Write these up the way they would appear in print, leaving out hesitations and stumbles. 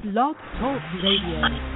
Blog Talk Radio.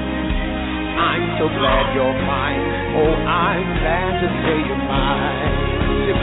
I'm so glad you're mine. Oh, I'm glad to say you're mine.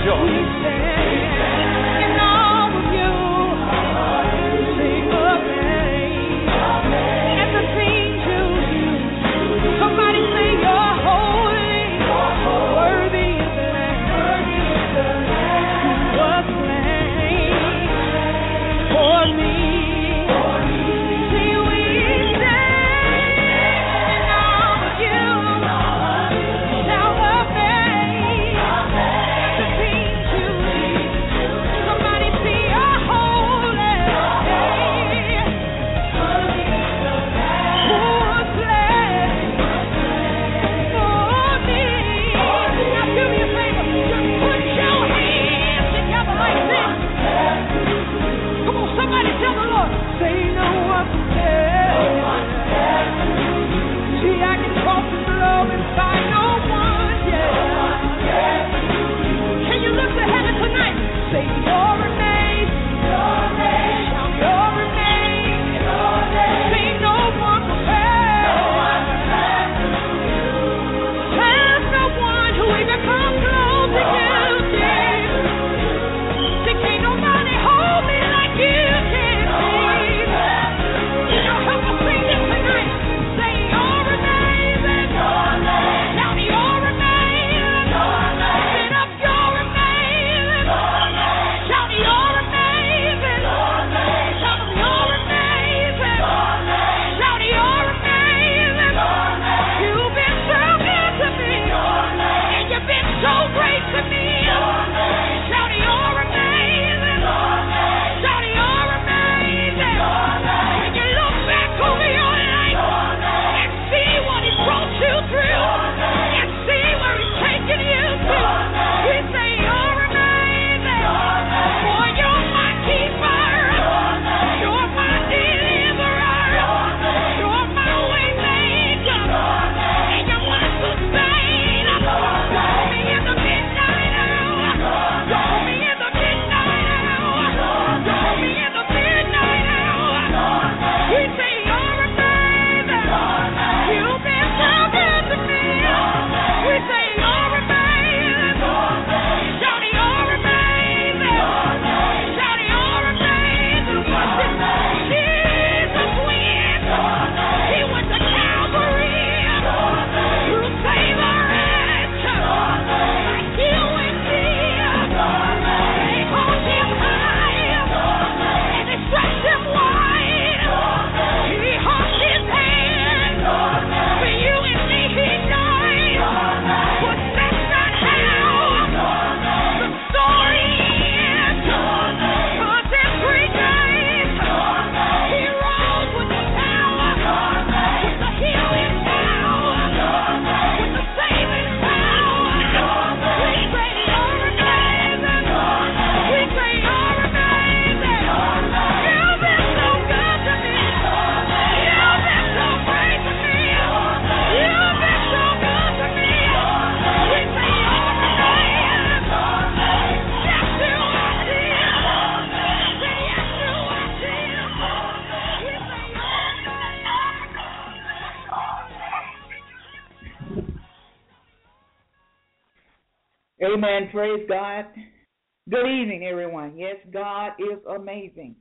Amen. Praise God. Good evening, everyone. Yes, God is amazing.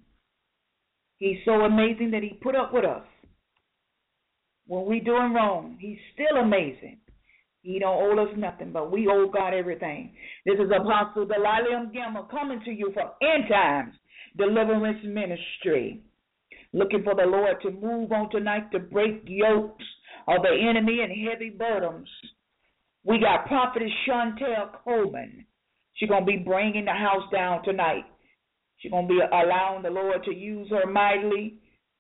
He's so amazing that he put up with us. When we're doing wrong, he's still amazing. He don't owe us nothing, but we owe God everything. This is Apostle Delilah Gamma coming to you from End Times Deliverance Ministry. Looking for the Lord to move on tonight to break yokes of the enemy and heavy burdens. We got Prophetess Chantel Coleman. She's going to be bringing the house down tonight. She's going to be allowing the Lord to use her mightily.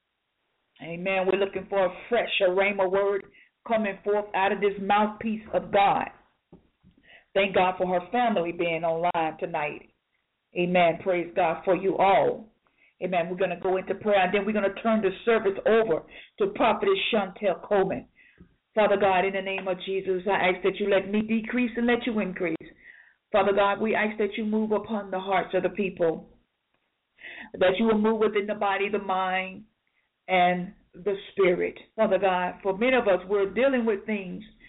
Amen. We're looking for a fresh rhema word coming forth out of this mouthpiece of God. Thank God for her family being online tonight. Amen. Praise God for you all. Amen. We're going to go into prayer, and then we're going to turn the service over to Prophetess Chantel Coleman. Father God, in the name of Jesus, I ask that you let me decrease and let you increase. Father God, we ask that you move upon the hearts of the people, that you will move within the body, the mind, and the spirit. Father God, for many of us, we're dealing with things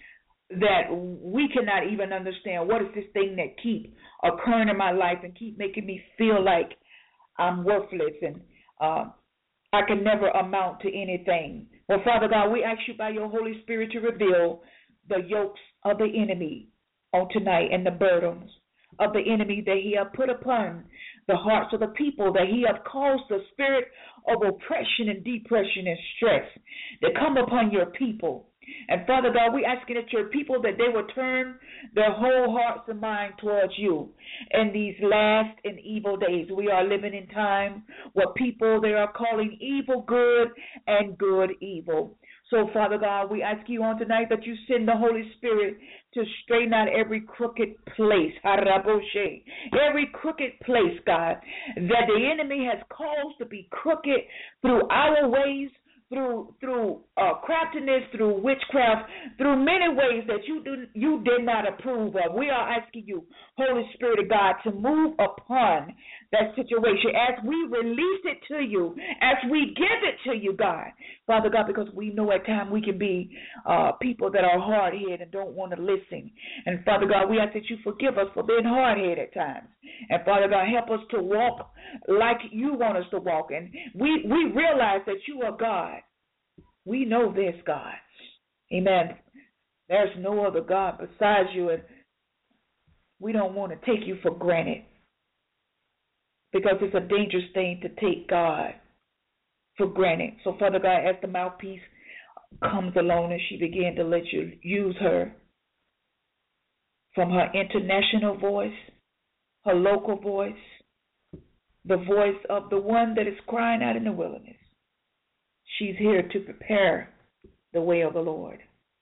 that we cannot even understand. What is this thing that keep occurring in my life and keep making me feel like I'm worthless and I can never amount to anything? Well, Father God, we ask you by your Holy Spirit to reveal the yokes of the enemy on tonight and the burdens of the enemy that he have put upon the hearts of the people, that he have caused the spirit of oppression and depression and stress that come upon your people. And Father God, we asking that your people, that they will turn their whole hearts and mind towards you in these last and evil days. We are living in time where people, they are calling evil good and good evil. So, Father God, we ask you on tonight that you send the Holy Spirit to straighten out every crooked place, every crooked place, God, that the enemy has caused to be crooked through our ways, through craftiness, through witchcraft, through many ways that you did not approve of. We are asking you, Holy Spirit of God, to move upon that situation as we release it to you, as we give it to you, God. Father God, because we know at times we can be people that are hard-headed and don't want to listen. And Father God, we ask that you forgive us for being hard-headed at times. And Father God, help us to walk like you want us to walk. And we realize that you are God. We know this, God. Amen. There's no other God besides you, and we don't want to take you for granted, because it's a dangerous thing to take God for granted. So, Father God, as the mouthpiece comes along and she began to let you use her, from her international voice, her local voice, the voice of the one that is crying out in the wilderness. She's here to prepare the way of the Lord.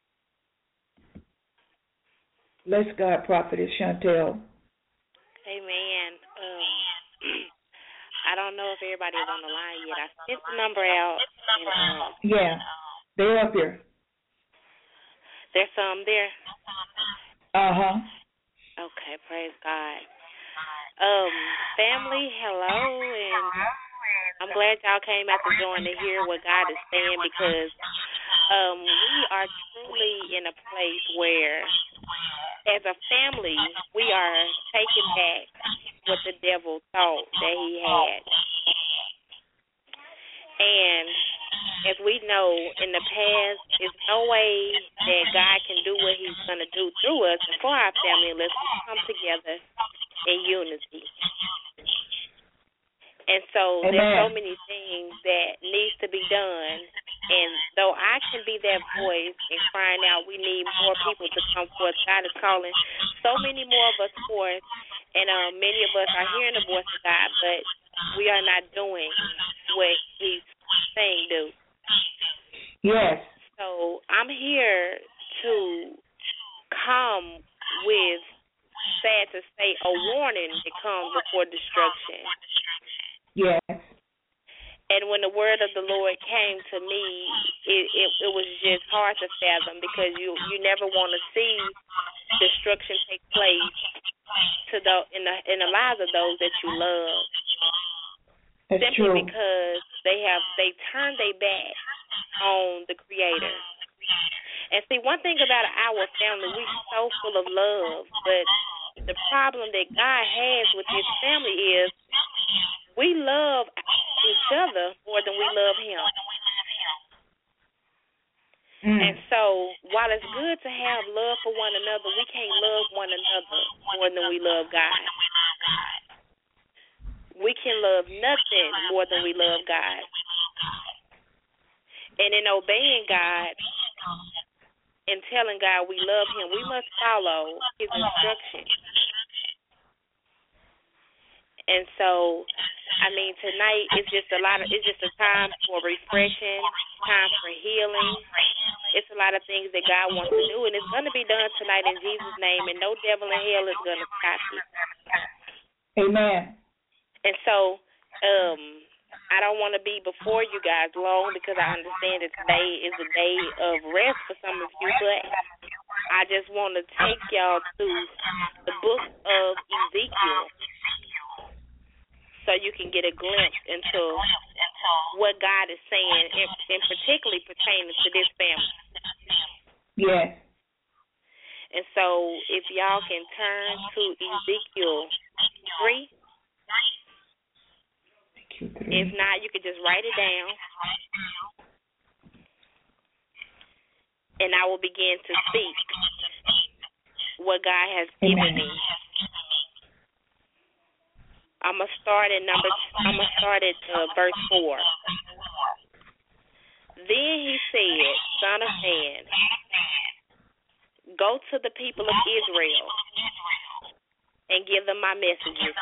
Bless God, Prophetess Chantel. Amen. I don't know if everybody is on the line yet. I sent the number out. And, yeah, they're up here. There's some there? Uh-huh. Okay, praise God. Family, hello, and I'm glad y'all came out to join to hear what God is saying, because we are truly in a place where, as a family, we are taking back what the devil thought that he had. And as we know, in the past, there's no way that God can do what he's going to do through us and for our family unless we come together in unity. And so there's so many things that needs to be done. And though I can be that voice and crying out, we need more people to come forth. God is calling so many more of us forth, and many of us are hearing the voice of God, but we are not doing what he's saying do. Yes. So I'm here to come with, sad to say, a warning that comes before destruction. Yes. And when the word of the Lord came to me, it was just hard to fathom, because you never want to see destruction take place in the lives of those that you love. That's simply true. Because they turned their back on the Creator. And see, one thing about our family, we're so full of love, but the problem that God has with his family is we love each other more than we love him. And so while it's good to have love for one another, we can't love one another more than we love God. We can love nothing more than we love God. And in obeying God and telling God we love him, we must follow his instructions. And so, I mean, tonight it's just a time for refreshing, time for healing. It's a lot of things that God wants to do, and it's going to be done tonight in Jesus' name, and no devil in hell is going to stop it. Amen. And so, I don't want to be before you guys long, because I understand that today is a day of rest for some of you, but I just want to take y'all to the book of Ezekiel so you can get a glimpse into what God is saying, and particularly pertaining to this family. Yes. And so if y'all can turn to Ezekiel 3. If not, you could just write it down. And I will begin to speak what God has given me. I'm gonna start at verse 4. Then he said, Son of man, go to the people of Israel and give them my messages.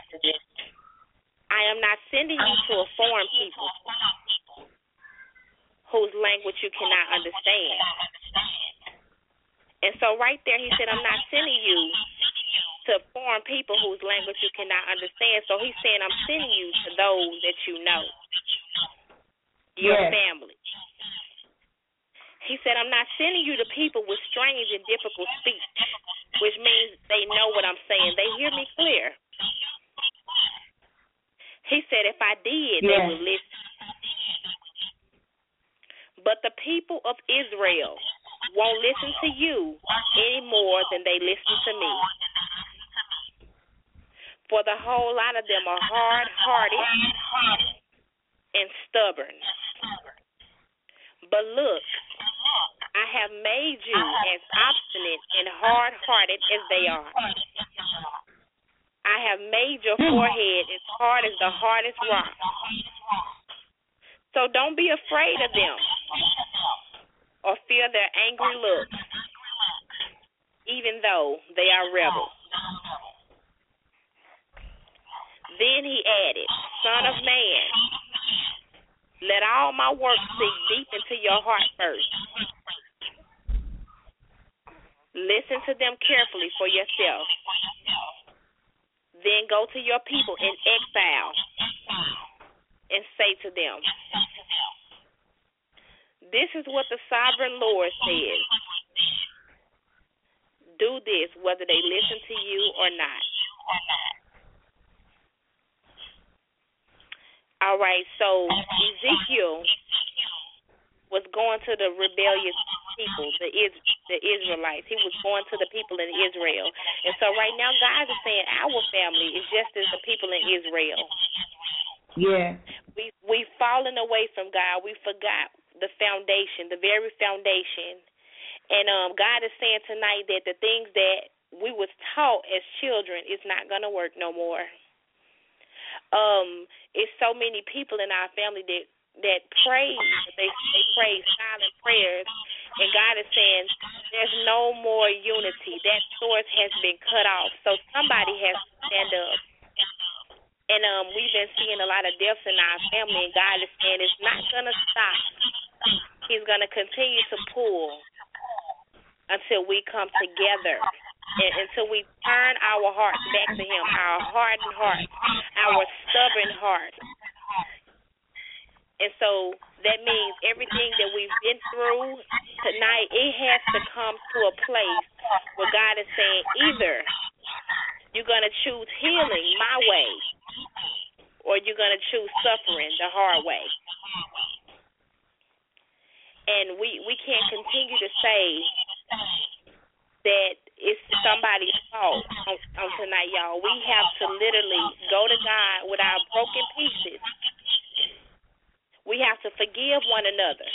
I am not sending you to a foreign people whose language you cannot understand. And so right there he said, I'm not sending you to foreign people whose language you cannot understand. So he's saying, I'm sending you to those that you know, your family. He said, I'm not sending you to people with strange and difficult speech, which means they know what I'm saying. They hear me clear. He said, if I did, they would listen. But the people of Israel won't listen to you any more than they listen to me. For the whole lot of them are hard-hearted and stubborn. But look, I have made you as obstinate and hard-hearted as they are. I have made your forehead as hard as the hardest rock. So don't be afraid of them or fear their angry looks, even though they are rebels. Then he added, Son of man, let all my work sink deep into your heart first. Listen to them carefully for yourself. Then go to your people in exile and say to them, this is what the sovereign Lord says. Do this whether they listen to you or not. All right, so Ezekiel was going to the rebellious people, the Israelites. He was going to the people in Israel. And so right now God is saying our family is just as the people in Israel. Yeah. We've fallen away from God. We forgot the foundation, the very foundation. And God is saying tonight that the things that we was taught as children is not going to work no more. It's so many people in our family that pray, they pray silent prayers, and God is saying there's no more unity. That source has been cut off. So somebody has to stand up. And we've been seeing a lot of deaths in our family, and God is saying it's not going to stop. He's going to continue to pull until we come together, and until we turn our hearts back to him, our hardened heart, our stubborn heart. And so that means everything that we've been through tonight, it has to come to a place where God is saying either you're going to choose healing my way or you're going to choose suffering the hard way. And we can't continue to say that it's somebody's fault on tonight, y'all. We have to literally go to God with our broken pieces. We have to forgive one another.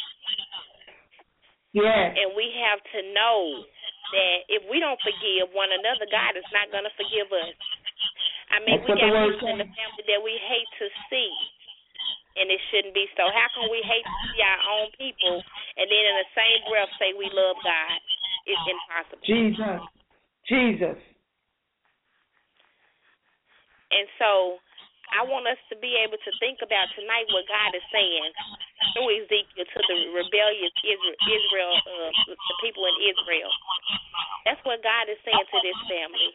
Yes. And we have to know that if we don't forgive one another, God is not going to forgive us. I mean, we got people in the family that we hate to see, and it shouldn't be so. How can we hate to see our own people and then in the same breath say we love God? It's impossible. Jesus. And so I want us to be able to think about tonight what God is saying through Ezekiel to the rebellious Israel, the people in Israel. That's what God is saying to this family.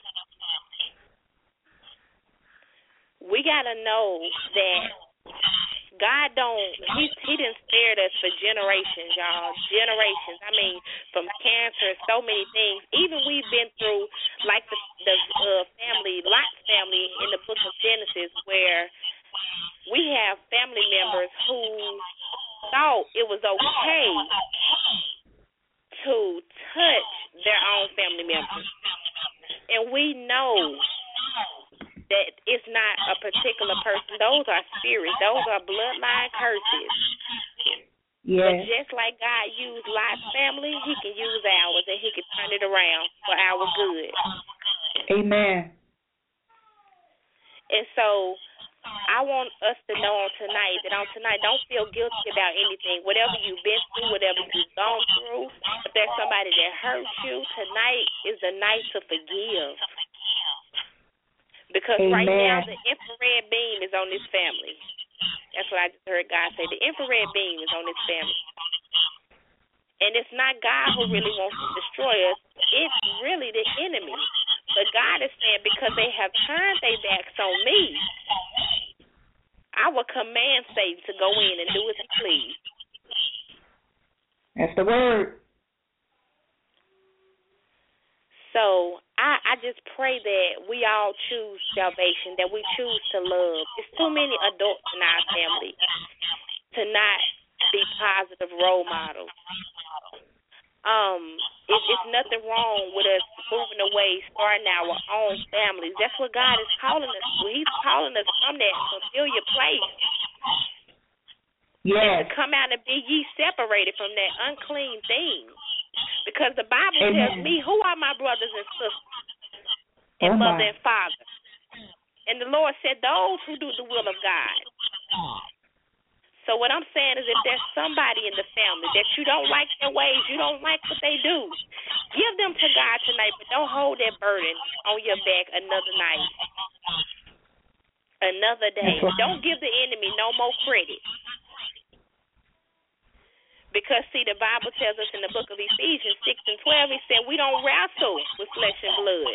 We got to know that God he didn't spare us for generations, y'all. Generations. I mean, from cancer, so many things. Even we've been through, like the family, Lot's family in the book of Genesis, where we have family members who thought it was okay to touch their own family members. And we know that it's not a particular person. Those are spirits. Those are bloodline curses. Yes. But just like God used Lot's family, he can use ours, and he can turn it around for our good. Amen. And so I want us to know on tonight, don't feel guilty about anything. Whatever you've been through, whatever you've gone through, if there's somebody that hurt you, tonight is the night to forgive. Because Amen. right now, the infrared beam is on this family. That's what I just heard God say. The infrared beam is on this family. And it's not God who really wants to destroy us. It's really the enemy. But God is saying, because they have turned their backs on me, I will command Satan to go in and do as he please. That's the word. So I just pray that we all choose salvation, that we choose to love. There's too many adults in our family to not be positive role models. It's nothing wrong with us moving away, starting our own families. That's what God is calling us to. He's calling us from that familiar place. Yes. And to come out and be ye separated from that unclean thing. Because the Bible tells me, who are my brothers and sisters and mother and father? And the Lord said, those who do the will of God. So what I'm saying is, if there's somebody in the family that you don't like their ways, you don't like what they do, give them to God tonight, but don't hold that burden on your back another night, another day. Don't give the enemy no more credit. Because, see, the Bible tells us in the book of Ephesians 6 and 12, he said we don't wrestle with flesh and blood,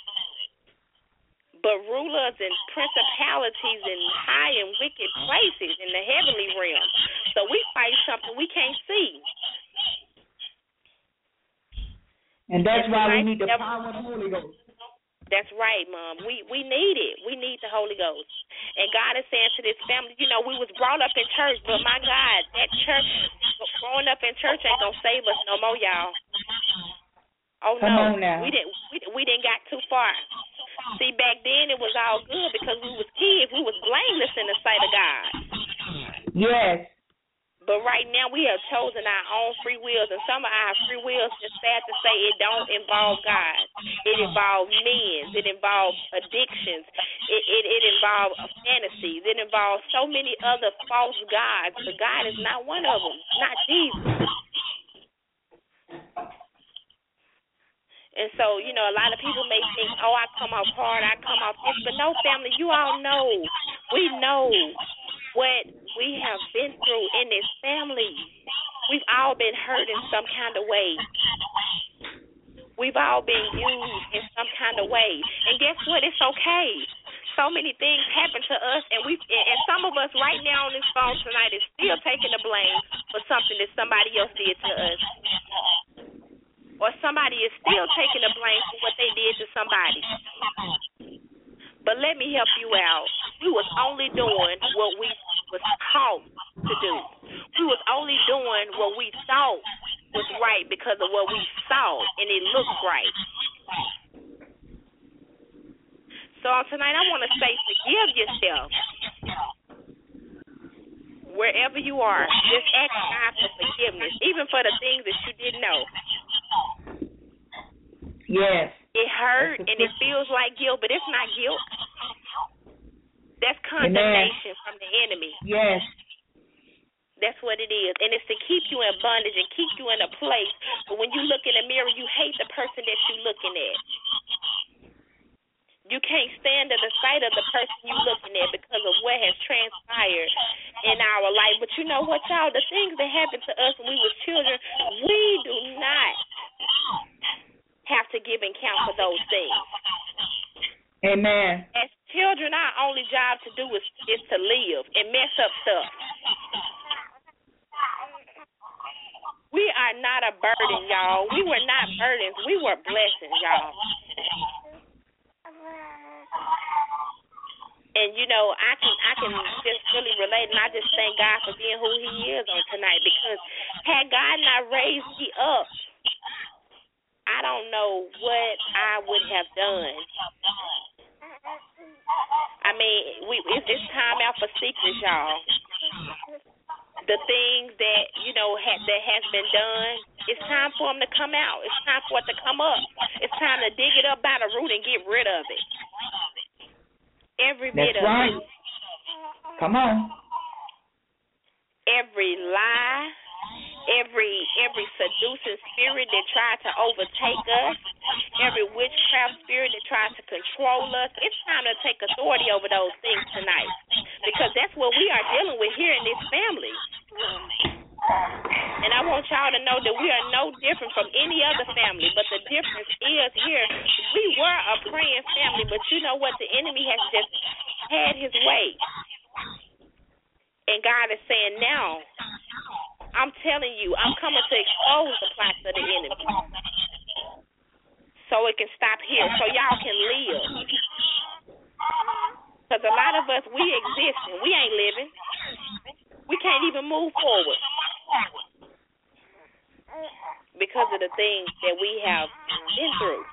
but rulers and principalities in high and wicked places in the heavenly realm. So we fight something we can't see. And that's why we need the power of the Holy Ghost. That's right, Mom. We need it. We need the Holy Ghost. And God is saying to this family, you know, we was brought up in church, but my God, that church, growing up in church ain't gonna save us no more, y'all. Oh Come no, on now. we didn't got too far. See, back then it was all good because we was kids. We was blameless in the sight of God. Yes. But right now we have chosen our own free wills, and some of our free wills, it's sad to say, it don't involve God. It involves men. It involves addictions. It involves fantasies. It involves so many other false gods, but God is not one of them, not Jesus. And so, you know, a lot of people may think, oh, I come off hard, I come off this. But no, family, you all know. We know what we have been through in this family. We've all been hurt in some kind of way. We've all been used in some kind of way. And guess what? It's okay. So many things happen to us, and some of us right now on this phone tonight is still taking the blame for something that somebody else did to us. Or somebody is still taking the blame for what they did to somebody. But let me help you out. We was only doing what we was taught to do. We was only doing what we thought was right because of what we saw, and it looked right. So tonight I want to say, forgive yourself. Wherever you are, just ask God for forgiveness, even for the things that you didn't know. Yes. It hurt and it feels like guilt, but it's not guilt. That's condemnation from the enemy. Yes. That's what it is. And it's to keep you in bondage and keep you in a place where when you look in the mirror, you hate the person that you're looking at. You can't stand at the sight of the person you're looking at because of what has transpired in our life. But you know what, y'all? The things that happened to us when we were children, we do not have to give account for those things. Amen. As children, our only job to do is to live and mess up stuff. We are not a burden, y'all. We were not burdens. We were blessings, y'all. And, you know, I can just really relate, and I just thank God for being who he is on tonight, because had God not raised me up I don't know what I would have done. I mean, it's time out for secrets, y'all. The things that, that has been done, it's time for them to come out. It's time for it to come up. It's time to dig it up by the root and get rid of it. Every bit of right. it. Come on. Every lie, every seducing spirit that tried to overtake us, every witchcraft spirit that tries to control us, it's time to take authority over those things tonight, because that's what we are dealing with here in this family. And I want y'all to know that we are no different from any other family, but the difference is here, we were a praying family, but you know what? The enemy has just had his way. And God is saying, now, I'm telling you, I'm coming to expose the plots of the enemy so it can stop here, so y'all can live. Because a lot of us, we exist and we ain't living. We can't even move forward because of the things that we have been through.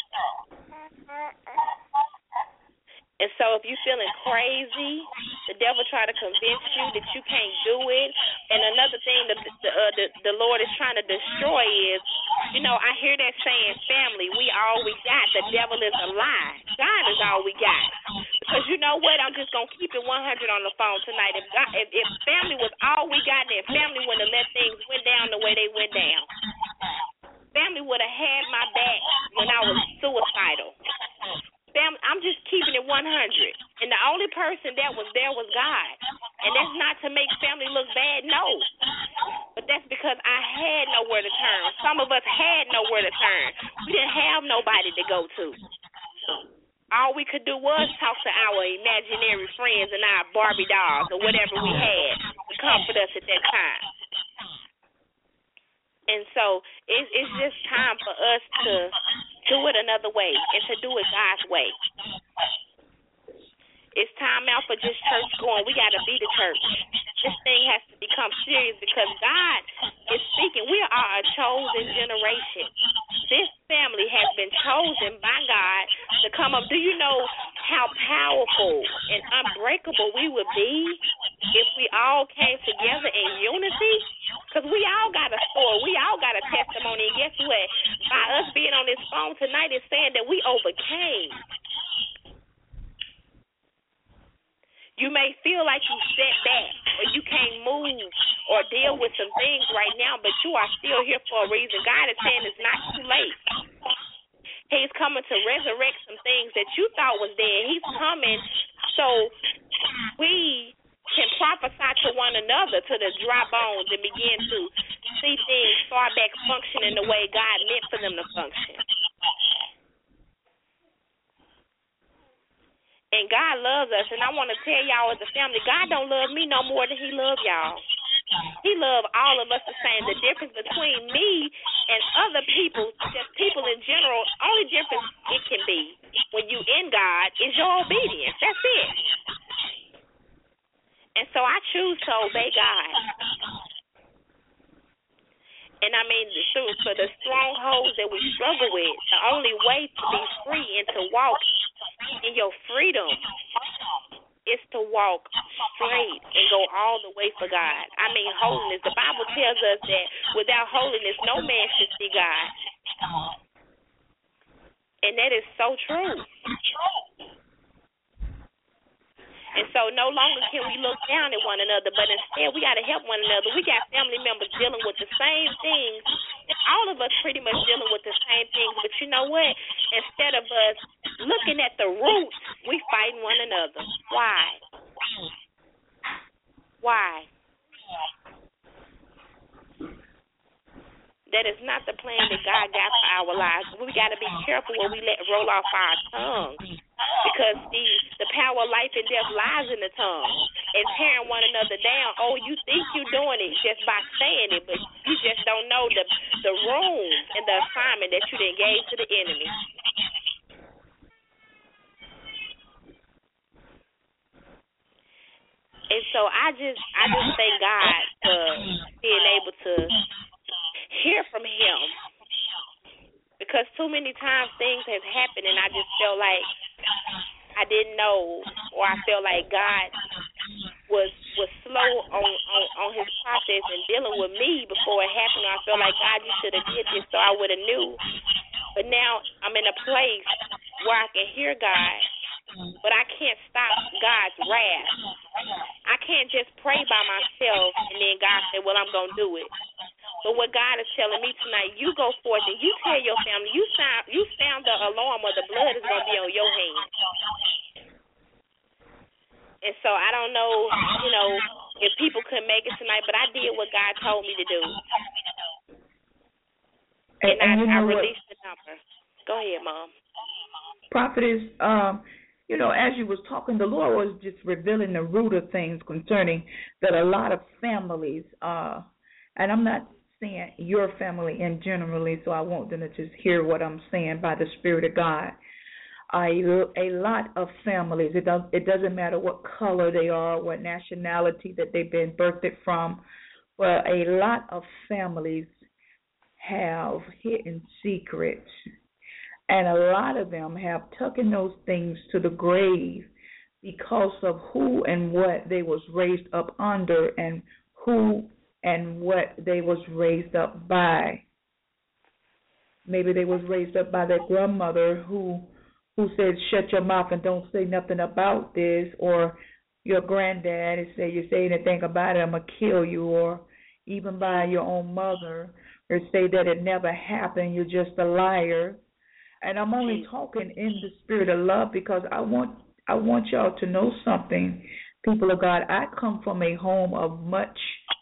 And so if you're feeling crazy, the devil try to convince you that you can't do it. And another thing the Lord is trying to destroy is, I hear that saying, family, we all we got. The devil is a lie. God is all we got. Because you know what? I'm just going to keep it 100 on the phone tonight. If family was all we got, then family wouldn't have let things went down the way they went down. Family would have had my back when I was suicidal. Family, I'm just keeping it 100. And the only person that was there was God. And that's not to make family look bad, no. But that's because I had nowhere to turn. Some of us had nowhere to turn. We didn't have nobody to go to. All we could do was talk to our imaginary friends and our Barbie dolls or whatever we had to comfort us at that time. And so it's just time for us to do it another way and to do it God's way. It's time out for just church going. We got to be the church. This thing has to become serious because God is speaking. We are a chosen generation. This family has been chosen by God to come up. Do you know how powerful and unbreakable we would be if we all came together in unity? Because we all got a story. We all got a testimony. And guess what? By us being on this phone tonight, it's saying that we overcame. You may feel like you set back or you can't move or deal with some things right now, but you are still here for a reason. God is saying it's not too late. He's coming to resurrect some things that you thought was dead. He's coming so we can prophesy to one another, to the dry bones, and begin to see things start back functioning the way God meant for them to function. And God loves us, and I want to tell y'all as a family, God don't love me no more than he loves y'all. He loves all of us the same. The difference between me and other people, just people in general, only difference it can be when you in God is your obedience. That's it. And so I choose to obey God. And I mean, for the strongholds that we struggle with, the only way to be free and to walk in your freedom is to walk straight and go all the way for God. I mean, holiness. The Bible tells us that without holiness, no man should see God. And that is so true. And so no longer can we look down at one another, but instead we got to help one another. We got family members dealing with the same things. All of us pretty much dealing with the same things. But you know what? Instead of us looking at the roots, we fighting one another. Why? Why? That is not the plan that God got for our lives. We got to be careful when we let roll off our tongues. Because the power of life and death lies in the tongue. And tearing one another down. Oh, you think you're doing it just by saying it, but you just don't know the room and the assignment that you done gave to the enemy. And so I just thank God for being able to hear from him. because too many times things have happened and I just felt like I didn't know, or I felt like God was slow on his process and dealing with me before it happened. I felt like, God, you should have did this so I would have knew. But now I'm in a place where I can hear God, but I can't stop God's wrath. I can't just pray by myself and then God say, well, I'm going to do it. But what God is telling me tonight, you go forth and you tell your family, you sound the alarm or the blood is going to be on your hands. And so I don't know, if people could make it tonight, but I did what God told me to do. And I released the number. Go ahead, Mom. Prophetess, as you was talking, the Lord was just revealing the root of things concerning that a lot of families, and I'm not saying your family in generally, so I want them to just hear what I'm saying by the Spirit of God. A lot of families, it doesn't matter what color they are, what nationality that they've been birthed from, but a lot of families have hidden secrets, and a lot of them have taken those things to the grave because of who and what they was raised up under and who and what they was raised up by. Maybe they was raised up by their grandmother who said, shut your mouth and don't say nothing about this, or your granddad and say, you say anything about it, I'm going to kill you, or even by your own mother, or say that it never happened, you're just a liar. And I'm only talking in the spirit of love because I want y'all to know something, people of God. I come from a home of much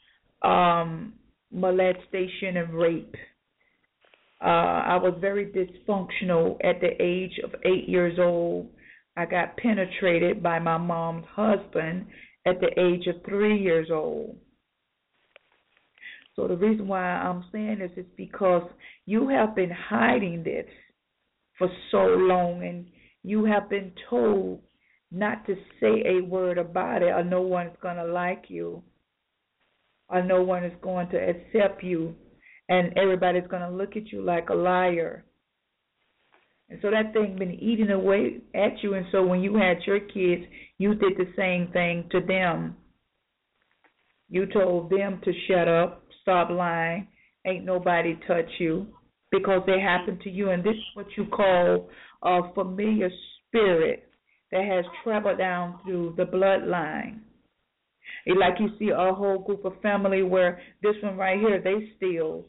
molestation and rape. I was very dysfunctional at the age of 8 years old. I got penetrated by my mom's husband at the age of 3 years old. So the reason why I'm saying this is because you have been hiding this for so long, and you have been told not to say a word about it, or no one's going to like you, or no one is going to accept you, and everybody's going to look at you like a liar. And so that thing been eating away at you, and so when you had your kids, you did the same thing to them. You told them to shut up, stop lying, ain't nobody touch you, because they happened to you. And this is what you call a familiar spirit that has traveled down through the bloodline. It's like you see a whole group of family where this one right here, they steals.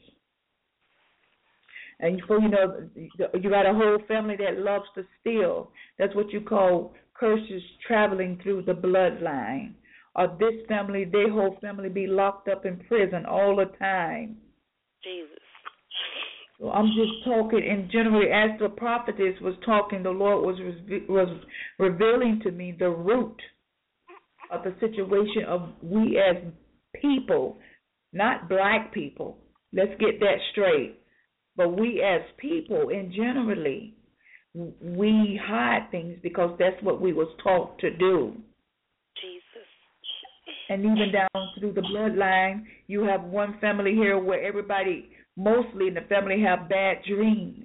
And before you know, you got a whole family that loves to steal. That's what you call curses traveling through the bloodline. Or this family, their whole family be locked up in prison all the time. Jesus. So I'm just talking in general. As the prophetess was talking, the Lord was revealing to me the root of the situation of we as people, not black people. Let's get that straight. But we as people in generally, we hide things because that's what we was taught to do. Jesus. And even down through the bloodline, you have one family here where everybody, mostly in the family, have bad dreams.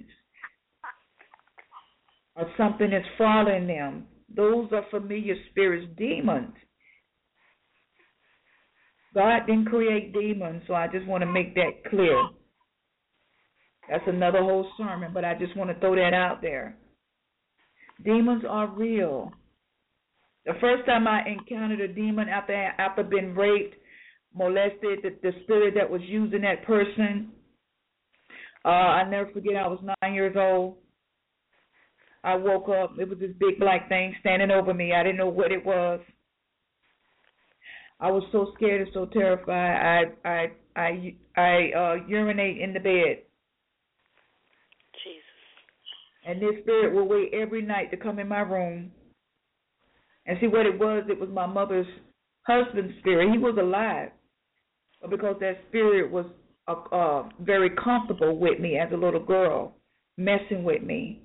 Or something is following them. Those are familiar spirits, demons. God didn't create demons, so I just want to make that clear. That's another whole sermon, but I just want to throw that out there. Demons are real. The first time I encountered a demon after being raped, molested, the spirit that was using that person, I never forget, I was 9 years old. I woke up, it was this big black thing standing over me. I didn't know what it was. I was so scared and so terrified. I urinate in the bed. Jesus. And this spirit would wait every night to come in my room. And see what it was my mother's husband's spirit. He was alive. But because that spirit was very comfortable with me as a little girl, messing with me.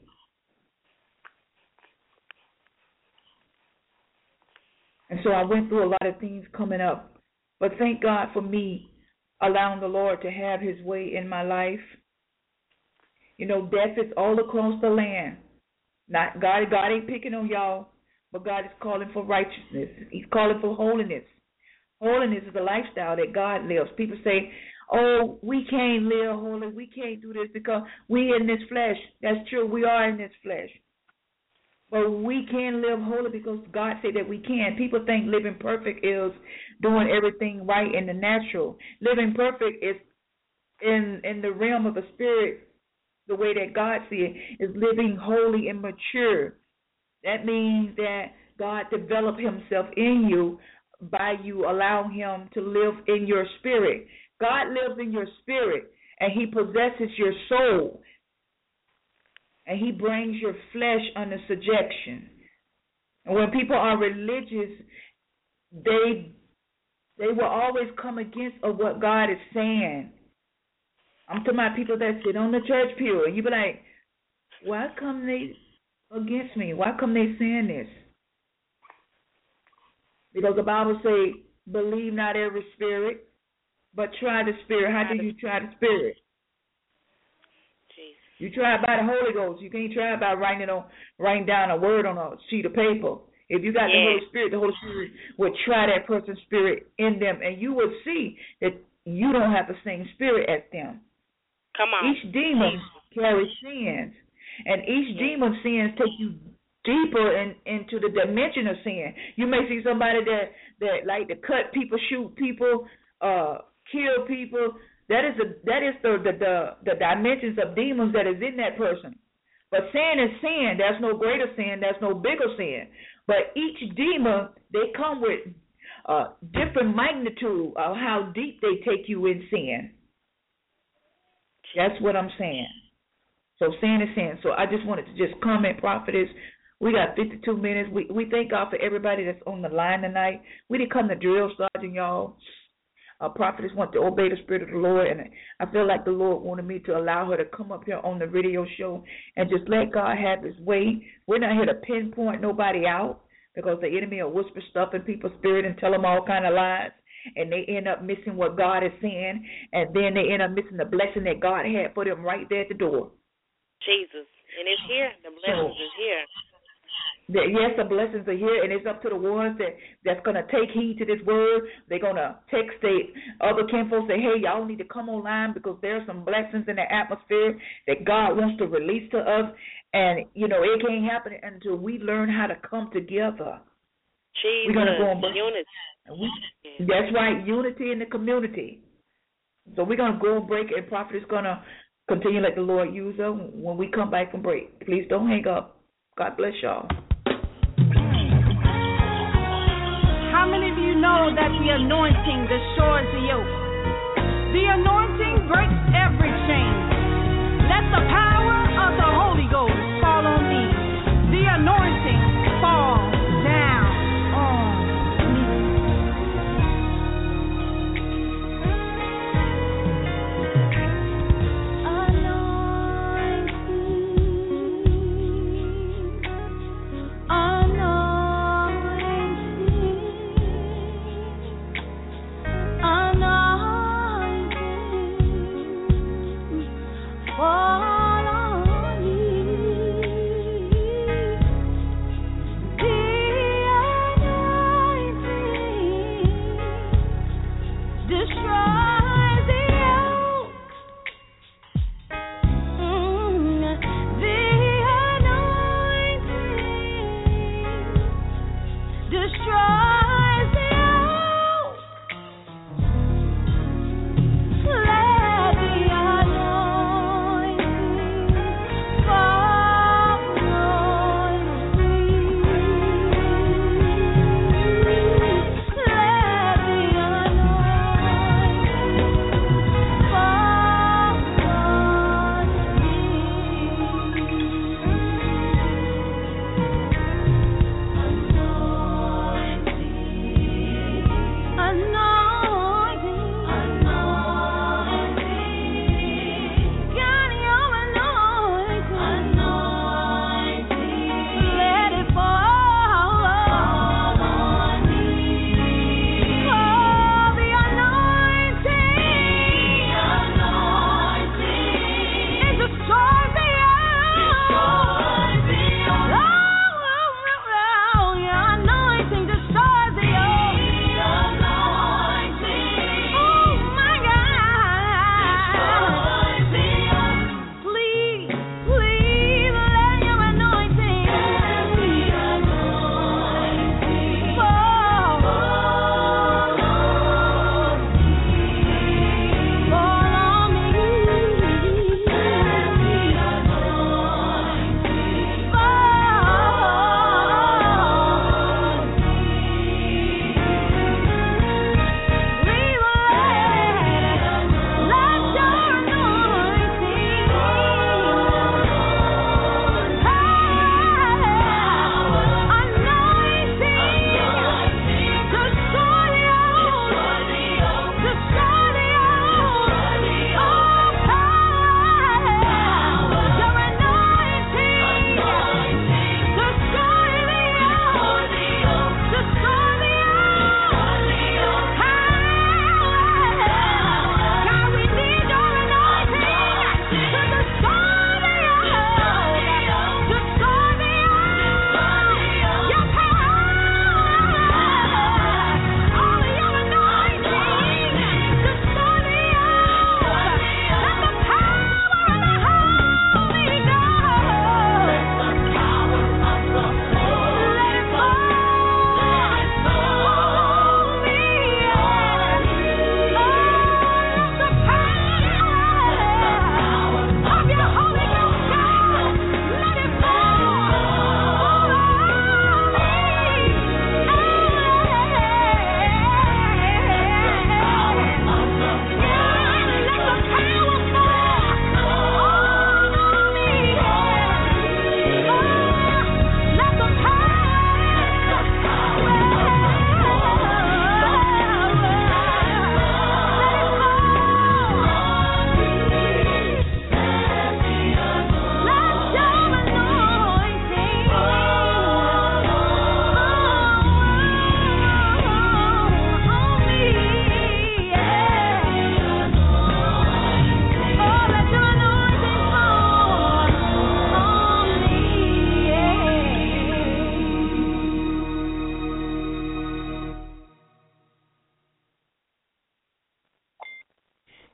And so I went through a lot of things coming up. But thank God for me allowing the Lord to have his way in my life. Death is all across the land. Not God ain't picking on y'all, but God is calling for righteousness. He's calling for holiness. Holiness is a lifestyle that God lives. People say, oh, we can't live holy. We can't do this because we in this flesh. That's true. We are in this flesh. But we can live holy because God said that we can. People think living perfect is doing everything right in the natural. Living perfect is in the realm of the spirit, the way that God sees it, is living holy and mature. That means that God developed himself in you by you allowing him to live in your spirit. God lives in your spirit, and he possesses your soul. And he brings your flesh under subjection. And when people are religious, they will always come against of what God is saying. I'm talking about people that sit on the church pew, and you be like, why come they against me? Why come they saying this? Because the Bible say, believe not every spirit, but try the spirit. How do you try the spirit? You try it by the Holy Ghost. You can't try it by writing down a word on a sheet of paper. If you got the Holy Spirit will try that person's spirit in them, and you will see that you don't have the same spirit as them. Come on. Each demon carries sins, and each demon sins take you deeper into the dimension of sin. You may see somebody that like to cut people, shoot people, kill people. That is the dimensions of demons that is in that person. But sin is sin. There's no greater sin. There's no bigger sin. But each demon, they come with different magnitude of how deep they take you in sin. That's what I'm saying. So sin is sin. So I just wanted to just comment, prophetess. We got 52 minutes. We thank God for everybody that's on the line tonight. We didn't come to drill sergeant, y'all. Prophetess want to obey the Spirit of the Lord, and I feel like the Lord wanted me to allow her to come up here on the radio show and just let God have his way. We're not here to pinpoint nobody out because the enemy will whisper stuff in people's spirit and tell them all kind of lies, and they end up missing what God is saying, and then they end up missing the blessing that God had for them right there at the door. Jesus. And it's here. The blessings is here. Yes, the blessings are here, and it's up to the ones that's going to take heed to this word. They're going to text their other kinfolk, say, hey, y'all need to come online because there's some blessings in the atmosphere that God wants to release to us. And, it can't happen until we learn how to come together. Jesus, we're going to go on unity. That's right, unity in the community. So we're going to go and break, and Prophet is going to continue to let the Lord use her when we come back from break. Please don't hang up. God bless y'all. How many of you know that the anointing destroys the yoke? The anointing breaks every chain. Let the power of the Holy Ghost fall on me. The anointing fall down on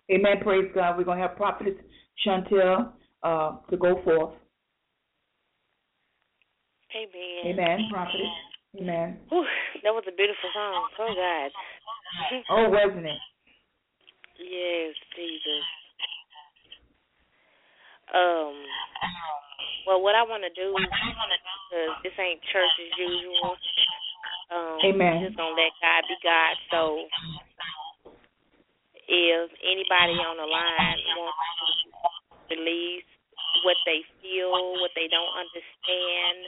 Amen. Praise God. We're going to have Prophetess Chantel to go forth. Amen. Amen. Prophetess. Amen. Whew, that was a beautiful song. Oh, God. Oh, wasn't it? Yes, Jesus. Well, what I want to do, because this ain't church as usual, Amen. just going to let God be God. So if anybody on the line wants to release what they feel, what they don't understand,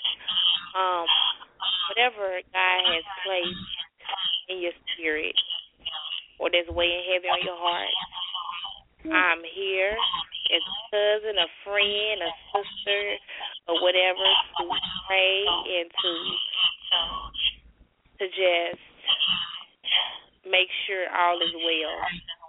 whatever God has placed in your spirit or there's weighing heavy on your heart, I'm here as a cousin, a friend, a sister, or whatever to pray and to just make sure all is well.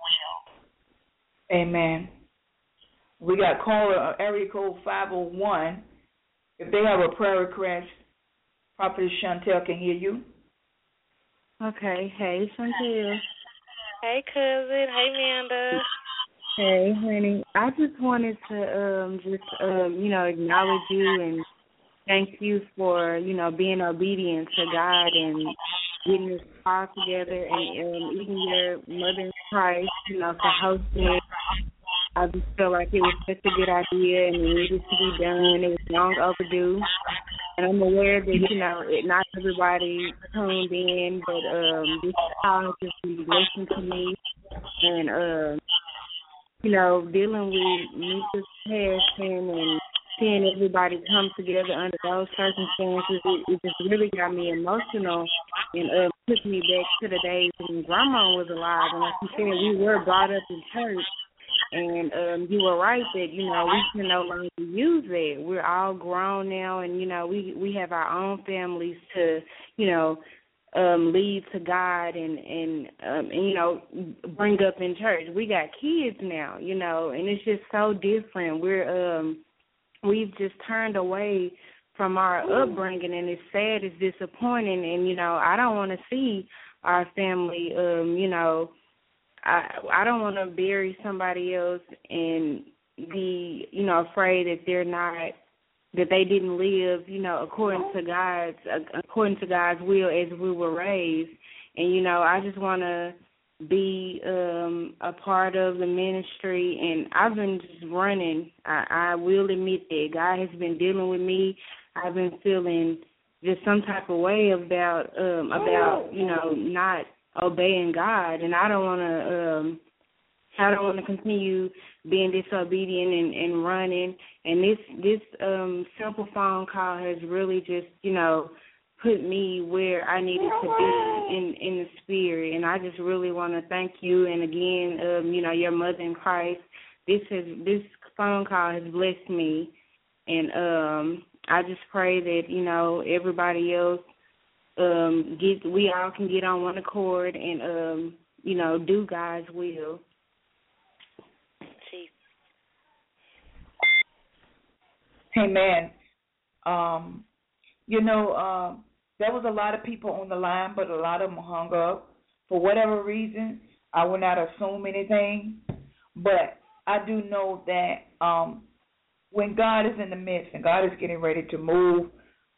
Amen. We got caller area code 501. If they have a prayer request, Prophetess Chantel can hear you. Okay. Hey, Chantel. Hey, cousin. Hey, Amanda. Hey, honey. I just wanted to acknowledge you and thank you for, being obedient to God and getting this all together and even your mother in Christ, for hosting it. I just feel like it was such a good idea and it needed to be done. It was long overdue. And I'm aware that, not everybody tuned in, but this call has just been a blessing to me. And, dealing with Mika's passing and seeing everybody come together under those circumstances, it just really got me emotional and took me back to the days when Grandma was alive. And like you said, we were brought up in church. And you were right that, we can no longer use it. We're all grown now and, we have our own families to, lead to God and bring up in church. We got kids now, and it's just so different. We've just turned away from our upbringing, and it's sad, it's disappointing, and, I don't want to see our family, I don't want to bury somebody else and be, afraid that that they didn't live, according to God's will as we were raised. And, I just want to be a part of the ministry, and I've been just running. I will admit that God has been dealing with me. I've been feeling just some type of way about not obeying God, and I don't want to continue being disobedient and running. And this simple phone call has really just put me where I needed to be in the spirit. And I just really want to thank you. And again, your mother in Christ. This phone call has blessed me, and I just pray that everybody else. We all can get on one accord and, do God's will. Amen. There was a lot of people on the line, but a lot of them hung up. For whatever reason, I will not assume anything, but I do know that when God is in the midst and God is getting ready to move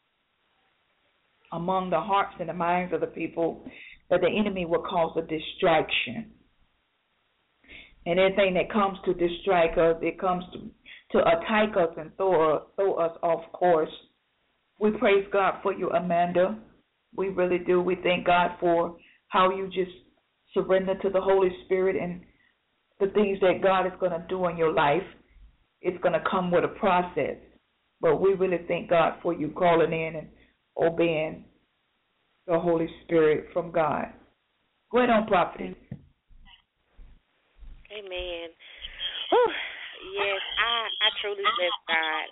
among the hearts and the minds of the people, that the enemy will cause a distraction. And anything that comes to distract us, it comes to attack us and throw us off course. We praise God for you, Amanda. We really do. We thank God for how you just surrender to the Holy Spirit and the things that God is going to do in your life. It's going to come with a process. But we really thank God for you calling in and obeying the Holy Spirit from God. Go ahead on, Prophet. Amen. Whew. Yes, I truly bless God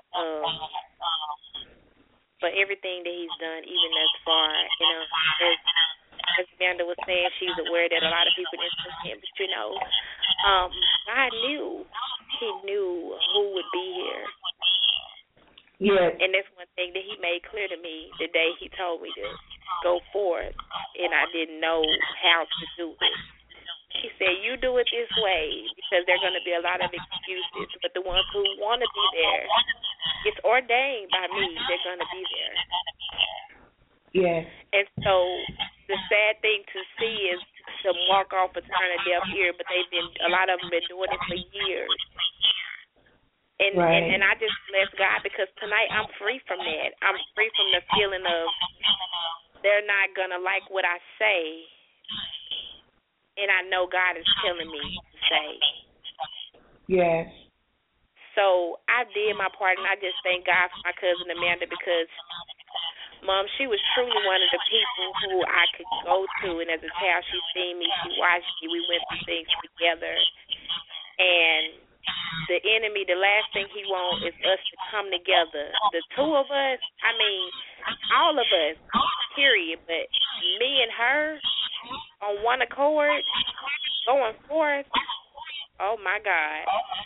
for everything that He's done, even thus far. As Amanda was saying, she's aware that a lot of people didn't see Him, but God knew. He knew who would be here. Yes. And that's one thing that He made clear to me the day He told me to go forth, and I didn't know how to do it. He said, you do it this way because there are going to be a lot of excuses, but the ones who want to be there, it's ordained by me, they're going to be there. Yes. And so the sad thing to see is them walk off and turn a deaf ear, but a lot of them been doing it for years. And, right. and I just bless God because tonight I'm free from that. I'm free from the feeling of they're not going to like what I say, and I know God is telling me to say. Yes. So I did my part, and I just thank God for my cousin Amanda because, Mom, she was truly one of the people who I could go to, and as a child she seen me, she watched me, we went through things together, and the enemy, the last thing he wants is us to come together. The two of us, I mean, all of us, period, but me and her on one accord, going forth, oh my God.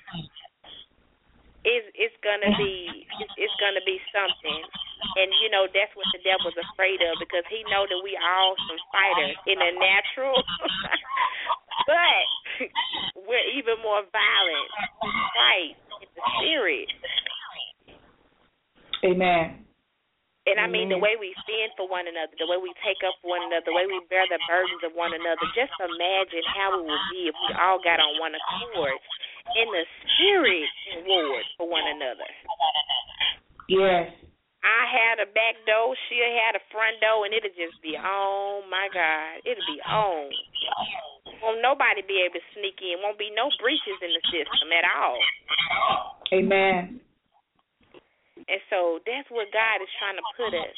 It's gonna be something. And you know, that's what the devil's afraid of because he know that we all some fighters in the natural. But we're even more violent, right, in the spirit. Amen. And I mean, the way we stand for one another, the way we take up for one another, the way we bear the burdens of one another, just imagine how it would be if we all got on one accord in the spirit and warred for one another. Yes. I had a back door, she had a front door, and it'll just be, oh, my God, it'll be on. Won't nobody be able to sneak in. Won't be no breaches in the system at all. Amen. And so that's what God is trying to put us.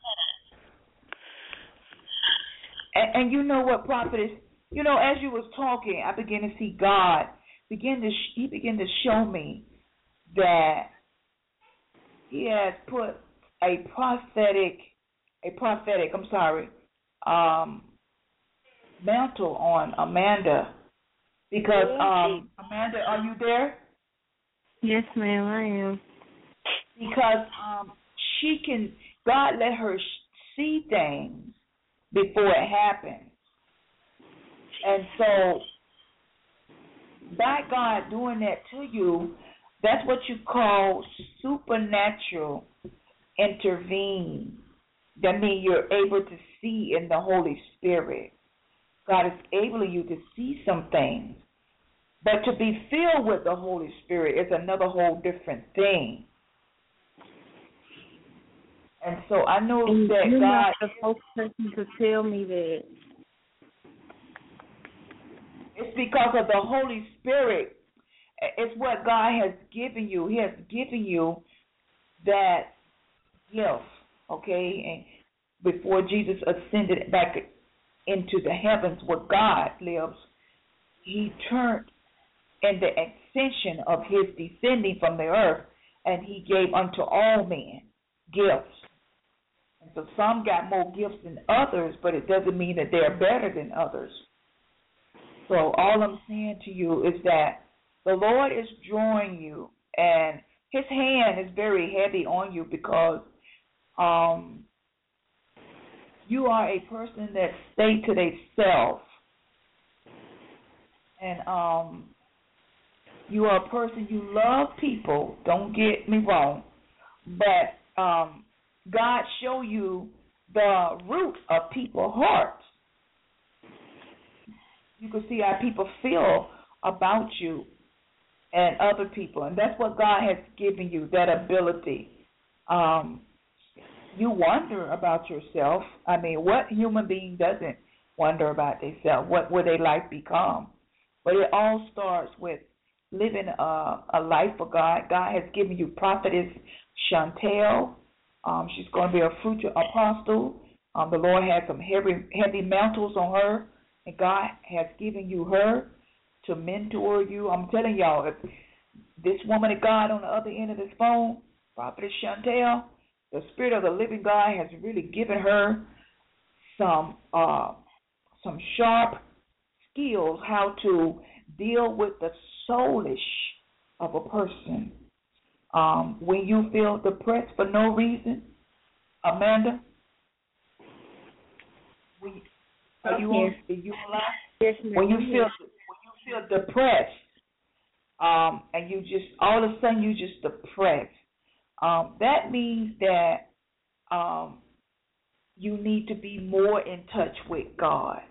And you know what, Prophetess? You know, as you was talking, I began to see God He began to show me that He has put a prophetic, mantle on Amanda. Because, Amanda, are you there? Yes, ma'am, I am. Because God let her see things before it happens. And so, by God doing that to you, that's what you call supernatural intervene. That means you're able to see in the Holy Spirit. God is enabling you to see some things. But to be filled with the Holy Spirit is another whole different thing. And so I know that you're God... not the first person to tell me that. It's because of the Holy Spirit. It's what God has given you. He has given you that gift, okay? And before Jesus ascended back into the heavens where God lives, He turned in the ascension of His descending from the earth, and He gave unto all men gifts. And so some got more gifts than others, but it doesn't mean that they're better than others. So all I'm saying to you is that the Lord is drawing you, and His hand is very heavy on you because you are a person that stays to themselves. And you are a person, you love people, don't get me wrong, but God show you the root of people's hearts. You can see how people feel about you and other people, and that's what God has given you, that ability. You wonder about yourself. I mean, what human being doesn't wonder about themselves? What will their life become? But it all starts with living a life for God. God has given you Prophetess Chantel. She's going to be a future apostle. The Lord has some heavy mantles on her, and God has given you her to mentor you. I'm telling y'all, if this woman of God on the other end of this phone, Prophetess Chantel, the Spirit of the living God has really given her some sharp skills how to deal with the soulish of a person. When you feel depressed for no reason, Amanda, are you alive? Yes, ma'am. When you feel depressed, and you just all of a sudden you just depressed, that means that you need to be more in touch with God.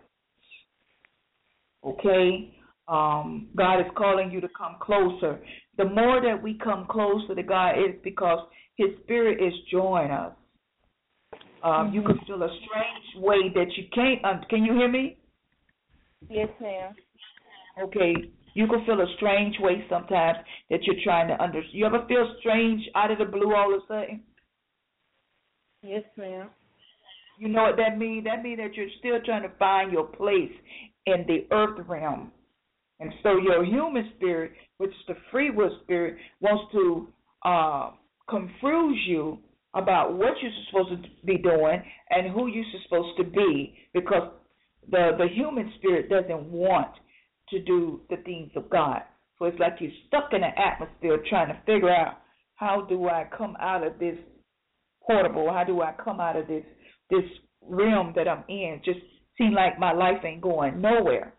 Okay? God is calling you to come closer. The more that we come closer to God is because His Spirit is drawing us. You can feel a strange way that you can't. Can you hear me? Yes, ma'am. Okay. You can feel a strange way sometimes that you're trying to understand. You ever feel strange out of the blue all of a sudden? Yes, ma'am. You know what that means? That means that you're still trying to find your place in the earth realm. And so your human spirit, which is the free will spirit, wants to confuse you about what you're supposed to be doing and who you're supposed to be, because the human spirit doesn't want to do the things of God. So it's like you're stuck in an atmosphere trying to figure out, how do I come out of this portable? How do I come out of this realm that I'm in? Just seem like my life ain't going nowhere.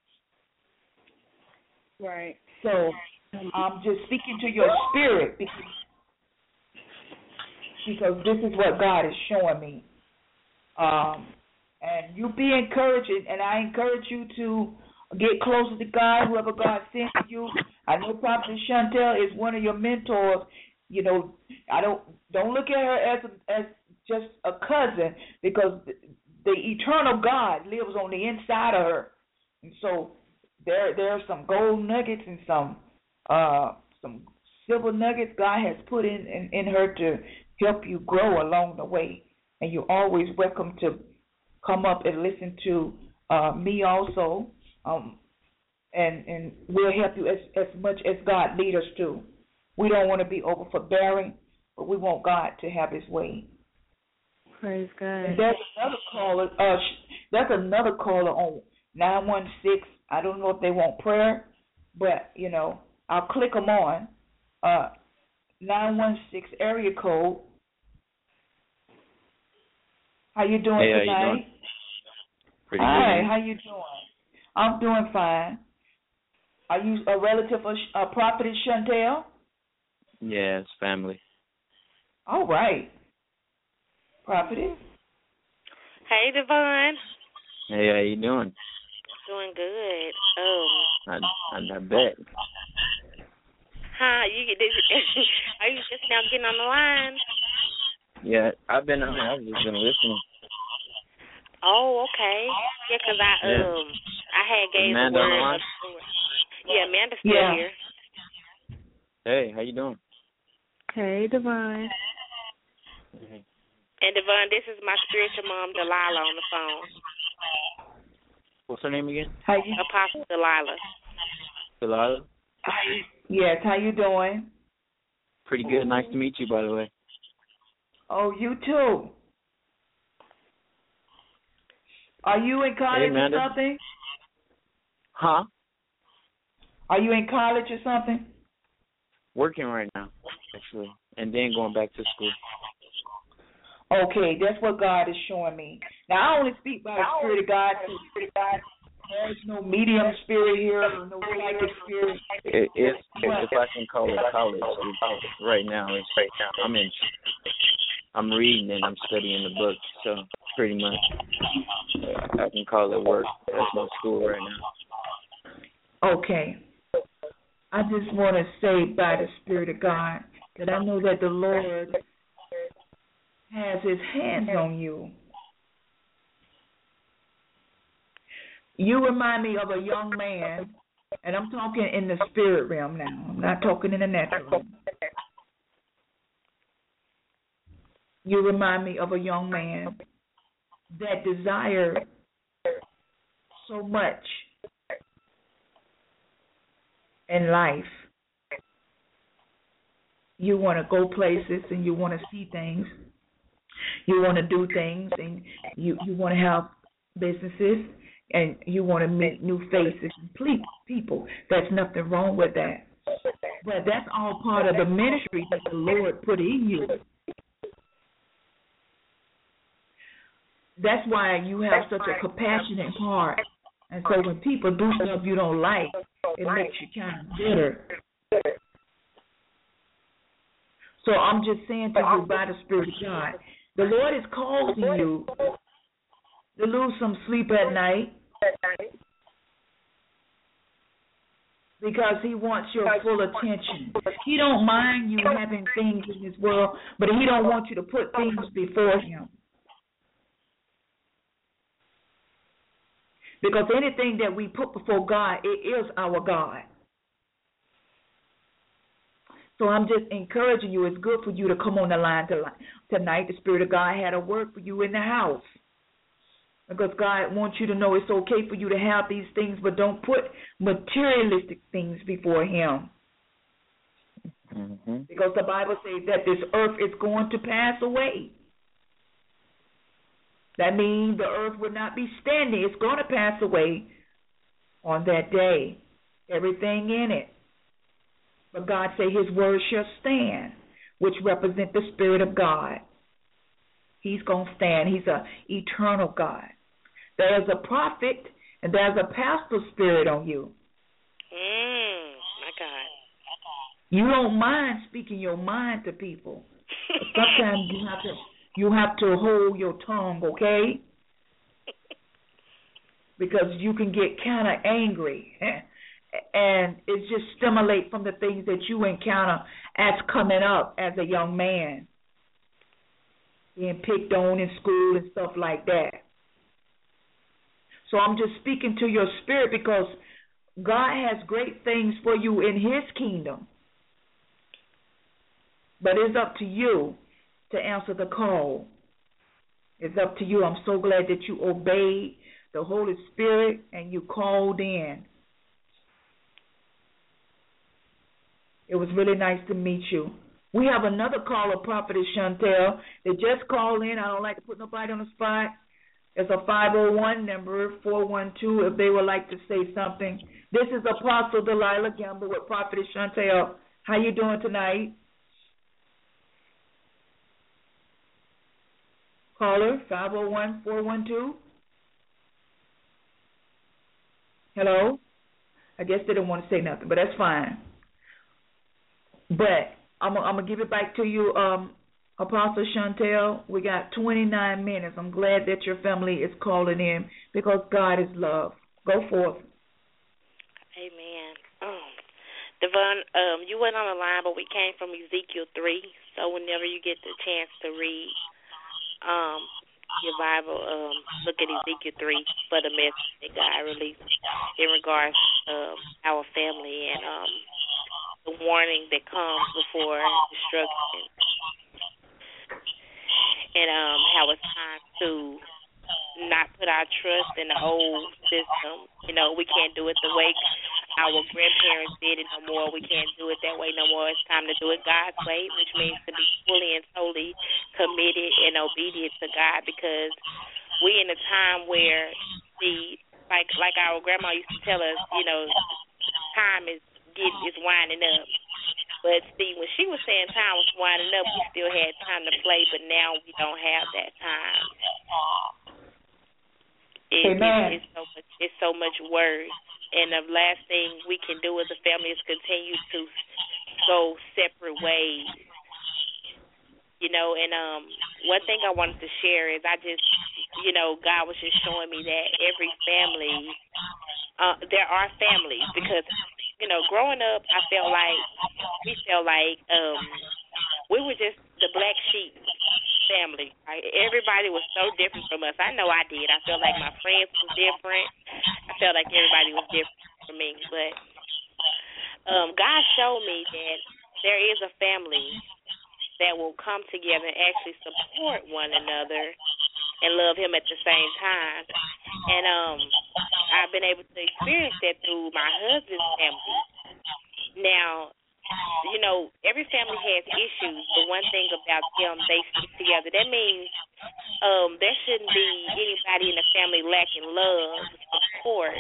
Right. So I'm just speaking to your spirit because this is what God is showing me. And you be encouraged, and I encourage you to get closer to God, whoever God sends you. I know Prophet Chantel is one of your mentors. You know, I don't look at her as just a cousin, because the eternal God lives on the inside of her. And so there are some gold nuggets and some silver nuggets God has put in her to help you grow along the way. And you're always welcome to come up and listen to me also. And we'll help you as much as God leads us to. We don't want to be overbearing, but we want God to have His way. Praise God. And there's another caller. There's another caller on 916. I don't know if they want prayer, but I'll click them on. 916 area code. How you doing tonight? How you doing? Pretty good. Hi, how you doing? I'm doing fine. Are you a relative of Prophetess Chantel? Yeah, it's family. All right. Prophetess? Hey, Devon. Hey, how you doing? Doing good. I bet. Huh? Are you just now getting on the line? Yeah, I've just been listening. Oh, okay. Yeah, 'cause I had gave Amanda the on the word. line? Yeah, Amanda's still here. Hey, how you doing? Hey, Devon. Mm-hmm. And Devon, this is my spiritual mom, Delilah, on the phone. What's her name again? Apostle Delilah. Delilah? Yes, how you doing? Pretty good. Nice to meet you, by the way. Oh, you too. Are you in college or something? Huh? Are you in college or something? Working right now, actually, and then going back to school. Okay, that's what God is showing me. Now, I only speak by the Spirit of God. There's no medium spirit here, or no psychic spirit. If I can call it college, right now, I'm reading and I'm studying the book, so pretty much I can call it work. There's no school right now. Okay. I just want to say by the Spirit of God that I know that the Lord has His hands on you. You remind me of a young man, and I'm talking in the spirit realm now. I'm not talking in the natural realm. You remind me of a young man that desired so much in life. You want to go places and you want to see things. You want to do things and you want to have businesses and you want to meet new faces and people. There's nothing wrong with that. But that's all part of the ministry that the Lord put in you. That's why you have such a compassionate heart And so when people do stuff you don't like, it makes you kind of bitter. So I'm just saying to you by the Spirit of God, the Lord is causing you to lose some sleep at night because He wants your full attention. He don't mind you having things in this world, but He don't want you to put things before Him. Because anything that we put before God, it is our God. So I'm just encouraging you. It's good for you to come on the line tonight. The Spirit of God had a word for you in the house. Because God wants you to know it's okay for you to have these things, but don't put materialistic things before Him. Mm-hmm. Because the Bible says that this earth is going to pass away. That means the earth will not be standing. It's going to pass away on that day. Everything in it. But God said His word shall stand, which represent the Spirit of God. He's going to stand. He's an eternal God. There's a prophet and there's a pastor spirit on you. My God. You don't mind speaking your mind to people. Sometimes you have to hold your tongue, okay? Because you can get kind of angry. And it just stimulates from the things that you encounter as coming up as a young man. Being picked on in school and stuff like that. So I'm just speaking to your spirit because God has great things for you in His kingdom. But it's up to you to answer the call. It's up to you. I'm so glad that you obeyed the Holy Spirit and you called in. It was really nice to meet you. We have another caller, Prophetess Chantel. They just called in. I don't like to put nobody on the spot. It's a 501 number, 412, if they would like to say something. This is Apostle Delilah Gamble with Prophetess Chantel. How you doing tonight? Caller, 501-412. Hello? I guess they don't want to say nothing, but that's fine. But I'm going to give it back to you, Apostle Chantel. We got 29 minutes. I'm glad that your family is calling in because God is love. Go forth. Amen. Devon, you went on the line, but we came from Ezekiel 3. So whenever you get the chance to read your Bible, look at Ezekiel 3 for the message that God released in regards to our family and the warning that comes before destruction, and how it's time to not put our trust in the old system. You know, we can't do it the way our grandparents did it no more. We can't do it that way no more. It's time to do it God's way, which means to be fully and totally committed and obedient to God, because we in a time where like our grandma used to tell us, you know, time is winding up. But see, when she was saying time was winding up, we still had time to play, but now we don't have that time. It's so much worse. And the last thing we can do as a family is continue to go separate ways. You know, and one thing I wanted to share is God was just showing me that every family, there are families, because, you know, growing up, we felt like we were just the black sheep family. Right? Everybody was so different from us. I know I did. I felt like my friends was different. I felt like everybody was different from me. But God showed me that there is a family that will come together and actually support one another and love Him at the same time. And I've been able to experience that through my husband's family. Now, you know, every family has issues, but one thing about them, they stick together. That means there shouldn't be anybody in the family lacking love, support,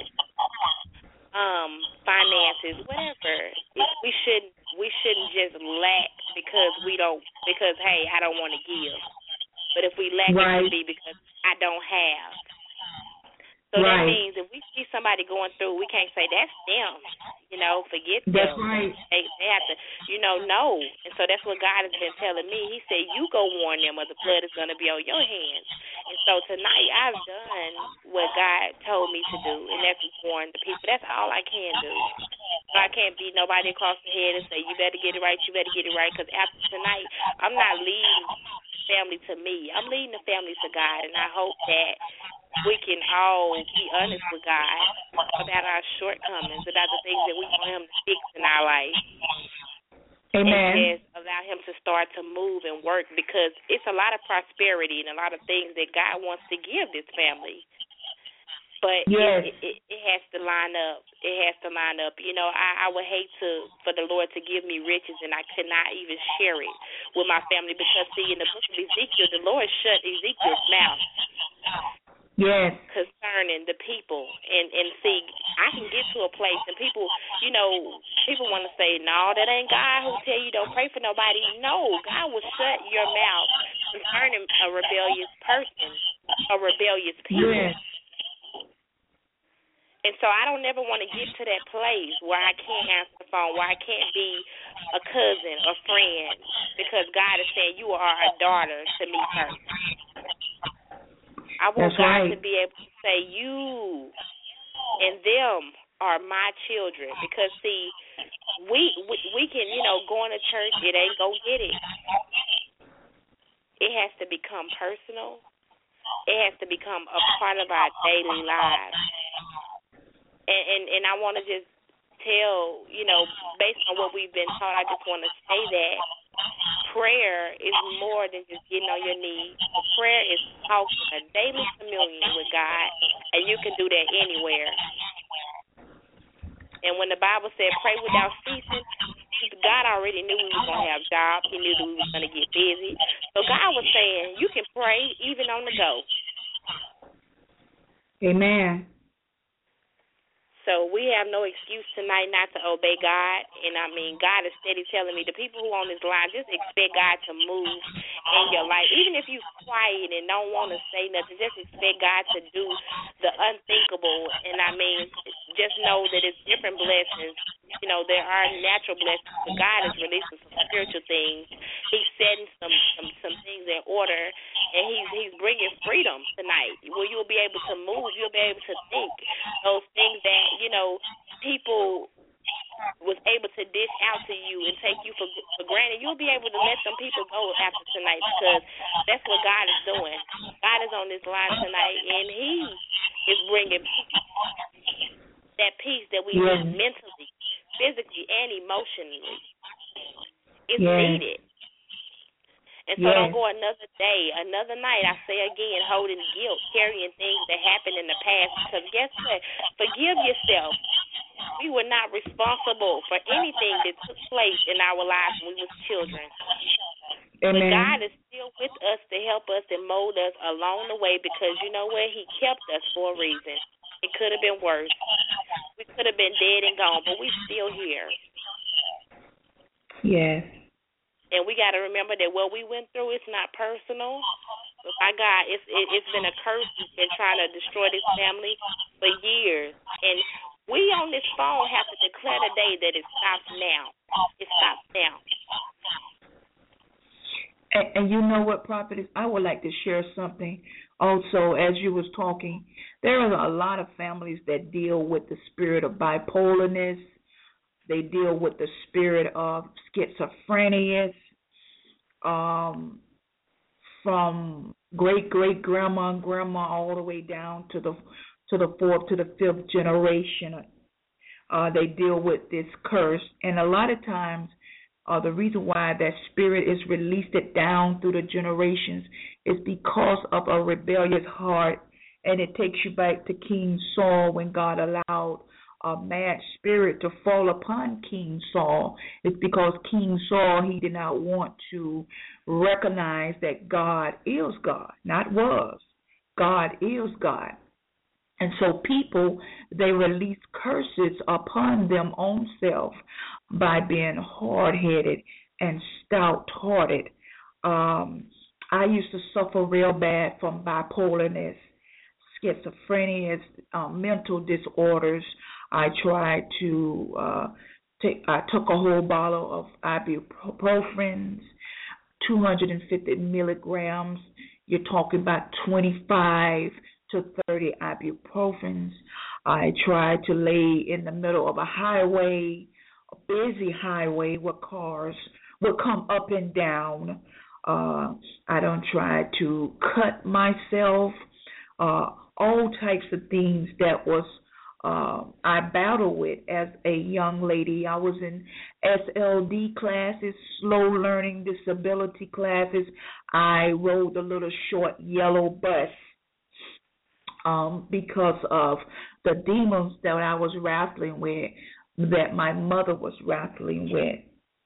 finances, whatever. We shouldn't just lack because hey, I don't want to give. But if we lack, right, it should be because I don't have. So So that means if we see somebody going through, we can't say that's them. Forget them. That's right. They have to, know. And so that's what God has been telling me. He said, you go warn them, or the blood is going to be on your hands. And so tonight I've done what God told me to do, and that's warn the people. That's all I can do. So I can't beat nobody across the head and say, you better get it right, because after tonight, I'm not leading family to me. I'm leading the family to God, and I hope that we can all be honest with God about our shortcomings, about the things that we want Him to fix in our life. Amen. And just allow Him to start to move and work, because it's a lot of prosperity and a lot of things that God wants to give this family. But yes. it has to line up. It has to line up. I would hate for the Lord to give me riches and I could not even share it with my family, because, see, in the book of Ezekiel, the Lord shut Ezekiel's mouth. Yes. Concerning the people. And see, I can get to a place and people want to say, no, that ain't God who tell you don't pray for nobody. No, God will shut your mouth concerning a rebellious person, a rebellious people. Yes. And so I don't ever want to get to that place where I can't answer the phone, where I can't be a cousin, a friend, because God is saying you are a daughter to me first. I want God to be able to say you and them are my children, because, see, we can, going to church, it ain't go get it. It has to become personal. It has to become a part of our daily lives. And I want to just tell, based on what we've been taught, I just want to say that prayer is more than just getting on your knees. Prayer is talking a daily communion with God, and you can do that anywhere. And when the Bible said pray without ceasing, God already knew we were going to have jobs. He knew that we were going to get busy. So God was saying you can pray even on the go. Amen. So we have no excuse tonight not to obey God. And, God is steady telling me, the people who are on this line, just expect God to move in your life. Even if you're quiet and don't want to say nothing, just expect God to do the unthinkable. And, just know that it's different blessings. There are natural blessings, but God is releasing some spiritual things. He's setting some things in order, and He's bringing freedom tonight, where you'll be able to move, you'll be able to think those things that people was able to dish out to you and take you for granted. You'll be able to let them people go after tonight, because that's what God is doing. God is on this line tonight, and He is bringing that peace that we need mentally, physically, and emotionally. It's needed. And so don't go another day, another night, I say again, holding guilt, carrying things that happened in the past. Because guess what? Forgive yourself. We were not responsible for anything that took place in our lives when we were children. Amen. But God is still with us to help us and mold us along the way, because you know what? He kept us for a reason. It could have been worse. We could have been dead and gone, but we're still here. Yes. And we got to remember that what we went through is not personal. But my God, it's been a curse. It's been trying to destroy this family for years. And we on this phone have to declare today that it stops now. It stops now. And you know what, Prophetess? I would like to share something also. As you was talking, there are a lot of families that deal with the spirit of bipolarness. They deal with the spirit of schizophrenia, from great grandma and grandma all the way down to the fourth to the fifth generation. They deal with this curse, and a lot of times, the reason why that spirit is released it down through the generations is because of a rebellious heart, and it takes you back to King Saul when God allowed a mad spirit to fall upon King Saul. It's because King Saul, he did not want to recognize that God is God, not was. God is God. And so people, they release curses upon them own self by being hard-headed and stout-hearted. I used to suffer real bad from bipolarness. schizophrenia, mental disorders. I tried to I took a whole bottle of ibuprofen, 250 milligrams. You're talking about 25 to 30 ibuprofens. I tried to lay in the middle of a highway, a busy highway where cars would come up and down. I don't try to cut myself. All types of things that was I battled with as a young lady. I was in SLD classes, slow learning disability classes. I rode the little short yellow bus because of the demons that I was wrestling with, that my mother was wrestling with,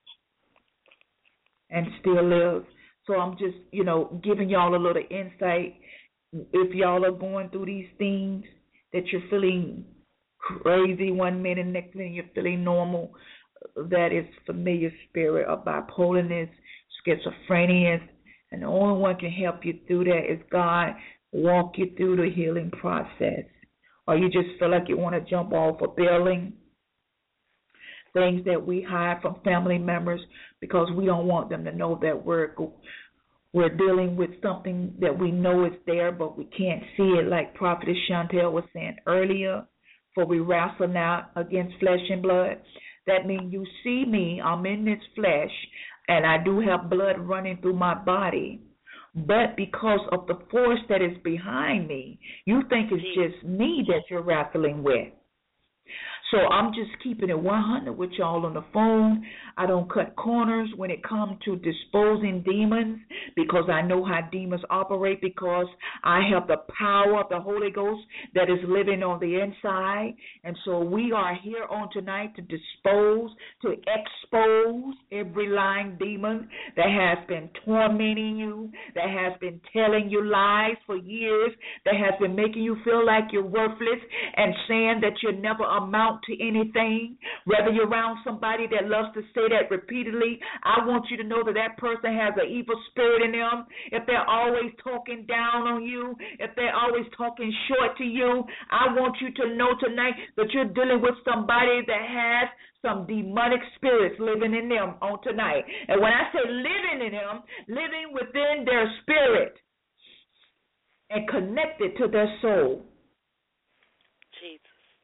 and still is. So I'm just, giving y'all a little insight. If y'all are going through these things, that you're feeling crazy one minute, next minute you're feeling normal, that is familiar spirit of bipolarness, schizophrenia, and the only one can help you through that is God. Walk you through the healing process. Or you just feel like you want to jump off a building. Things that we hide from family members because we don't want them to know that we're dealing with something that we know is there, but we can't see it, like Prophetess Chantel was saying earlier, for we wrestle not against flesh and blood. That means you see me, I'm in this flesh, and I do have blood running through my body. But because of the force that is behind me, you think it's just me that you're wrestling with. So I'm just keeping it 100 with y'all on the phone. I don't cut corners when it comes to disposing demons because I know how demons operate, because I have the power of the Holy Ghost that is living on the inside. And so we are here on tonight to dispose, to expose every lying demon that has been tormenting you, that has been telling you lies for years, that has been making you feel like you're worthless and saying that you never amount to anything. Whether you're around somebody that loves to say that repeatedly, I want you to know that that person has an evil spirit in them. If they're always talking down on you, if they're always talking short to you, I want you to know tonight that you're dealing with somebody that has some demonic spirits living in them on tonight. And when I say living in them, living within their spirit and connected to their soul. Jesus.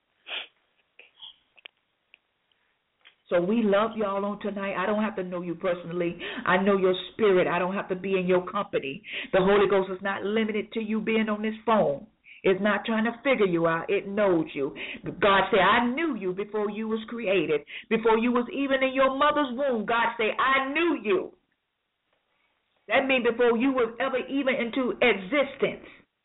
So we love y'all on tonight. I don't have to know you personally. I know your spirit. I don't have to be in your company. The Holy Ghost is not limited to you being on this phone. It's not trying to figure you out. It knows you. God said, I knew you before you was created. Before you was even in your mother's womb, God said, I knew you. That means before you was ever even into existence.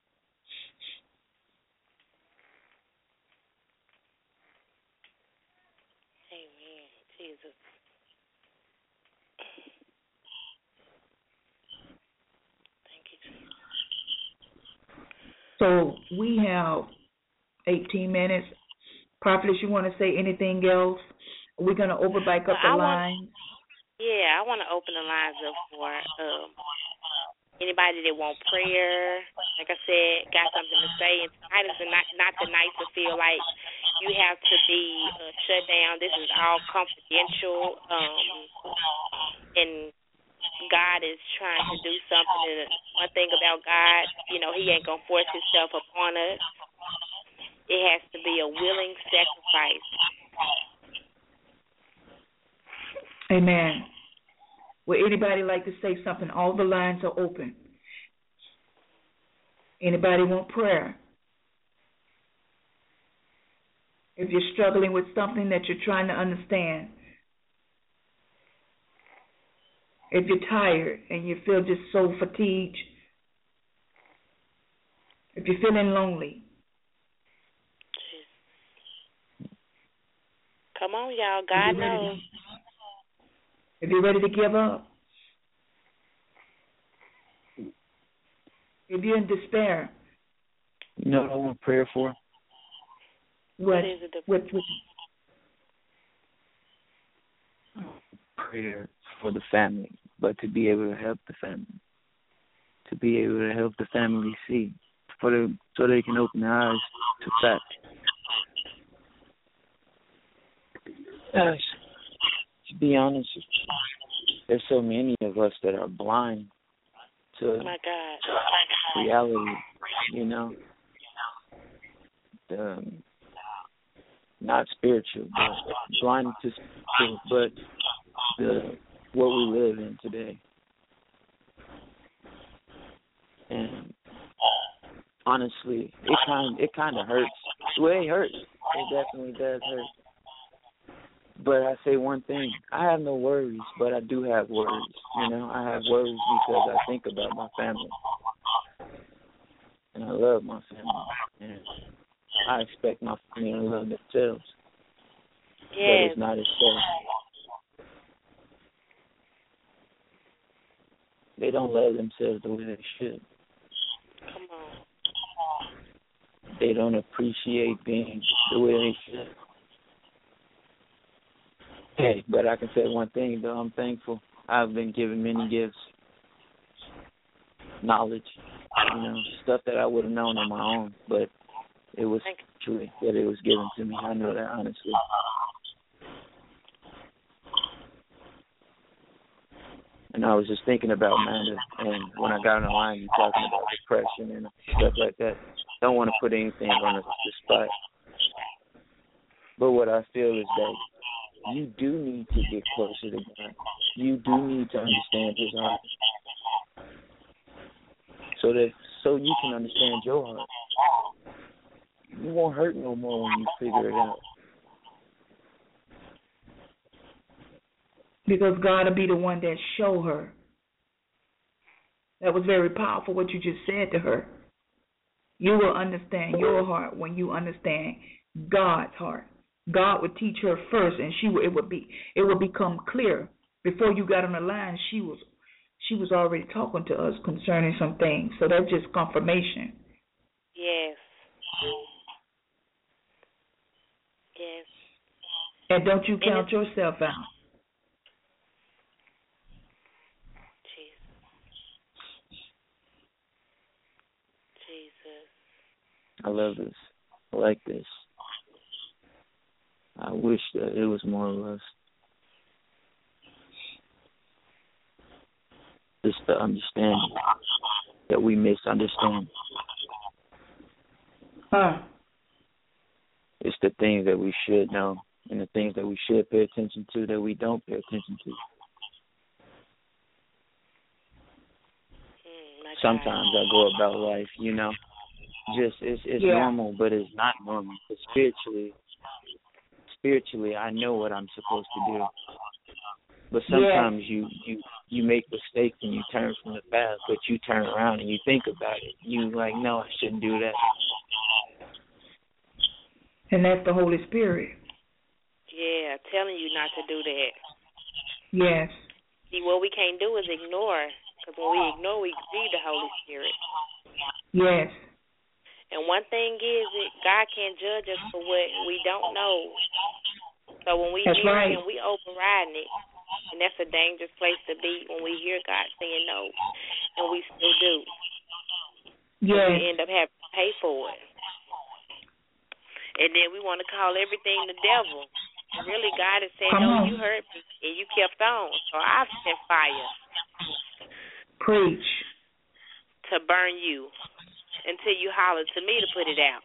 So we have 18 minutes. Prophetess, you want to say anything else? We're going to open back up the lines. I want to open the lines up for anybody that want prayer. Like I said, got something to say. And tonight is not the night to feel like you have to be shut down. This is all confidential. And God is trying to do something. And one thing about God, He ain't going to force Himself upon us. It has to be a willing sacrifice. Amen. Would anybody like to say something? All the lines are open. Anybody want prayer? If you're struggling with something that you're trying to understand, if you're tired and you feel just so fatigued, if you're feeling lonely. Come on, y'all. God knows. If you're ready to give up. If you're in despair. You know what I want prayer for? What is it? Prayer for the family, but to be able to help the family. To be able to help the family see so they can open their eyes to fact. Yes. To be honest, there's so many of us that are blind to my God. reality, not spiritual, but blind to spiritual, but what we live in today. And honestly, it kind of hurts. Well, it hurts. It definitely does hurt. But I say one thing, I have no worries, but I do have worries. I have worries because I think about my family. And I love my family. And I expect my family to love themselves. Yes. But it's not as so. They don't love themselves the way they should. Come on. They don't appreciate being the way they should. Hey, but I can say one thing, though. I'm thankful. I've been given many gifts, knowledge, stuff that I would have known on my own, but it was truly that it was given to me. I know that, honestly. And I was just thinking about Amanda, and when I got on the line, you talking about depression and stuff like that. Don't want to put anything on the spot. But what I feel is that you do need to get closer to God. You do need to understand His heart, so you can understand your heart. You won't hurt no more when you figure it out. Because God will be the one that show her. That was very powerful what you just said to her. You will understand your heart when you understand God's heart. God would teach her first, and it would become clear. Before you got on the line, she was already talking to us concerning some things. So that's just confirmation. Yes. Yes. And don't you count yourself out. Jesus. I love this. I like this. I wish that it was more or less. It's the understanding that we misunderstand. It's the things that we should know and the things that we should pay attention to that we don't pay attention to. Sometimes I go about life, just it's normal, but it's not normal. But spiritually, I know what I'm supposed to do. But sometimes you make mistakes and you turn from the path, but you turn around and you think about it. You like, no, I shouldn't do that. And that's the Holy Spirit. Yeah, telling you not to do that. Yes. See, what we can't do is ignore. Because when we ignore, we grieve the Holy Spirit. Yes. And one thing is that God can't judge us for what we don't know. So when we hear Him, we overriding it. And that's a dangerous place to be when we hear God saying no. And we still do. Yes. We end up having to pay for it. And then we want to call everything the devil. And really, God has said, no, you heard me. And you kept on. So I've sent fire. Preach. To burn you until you holler to me to put it out.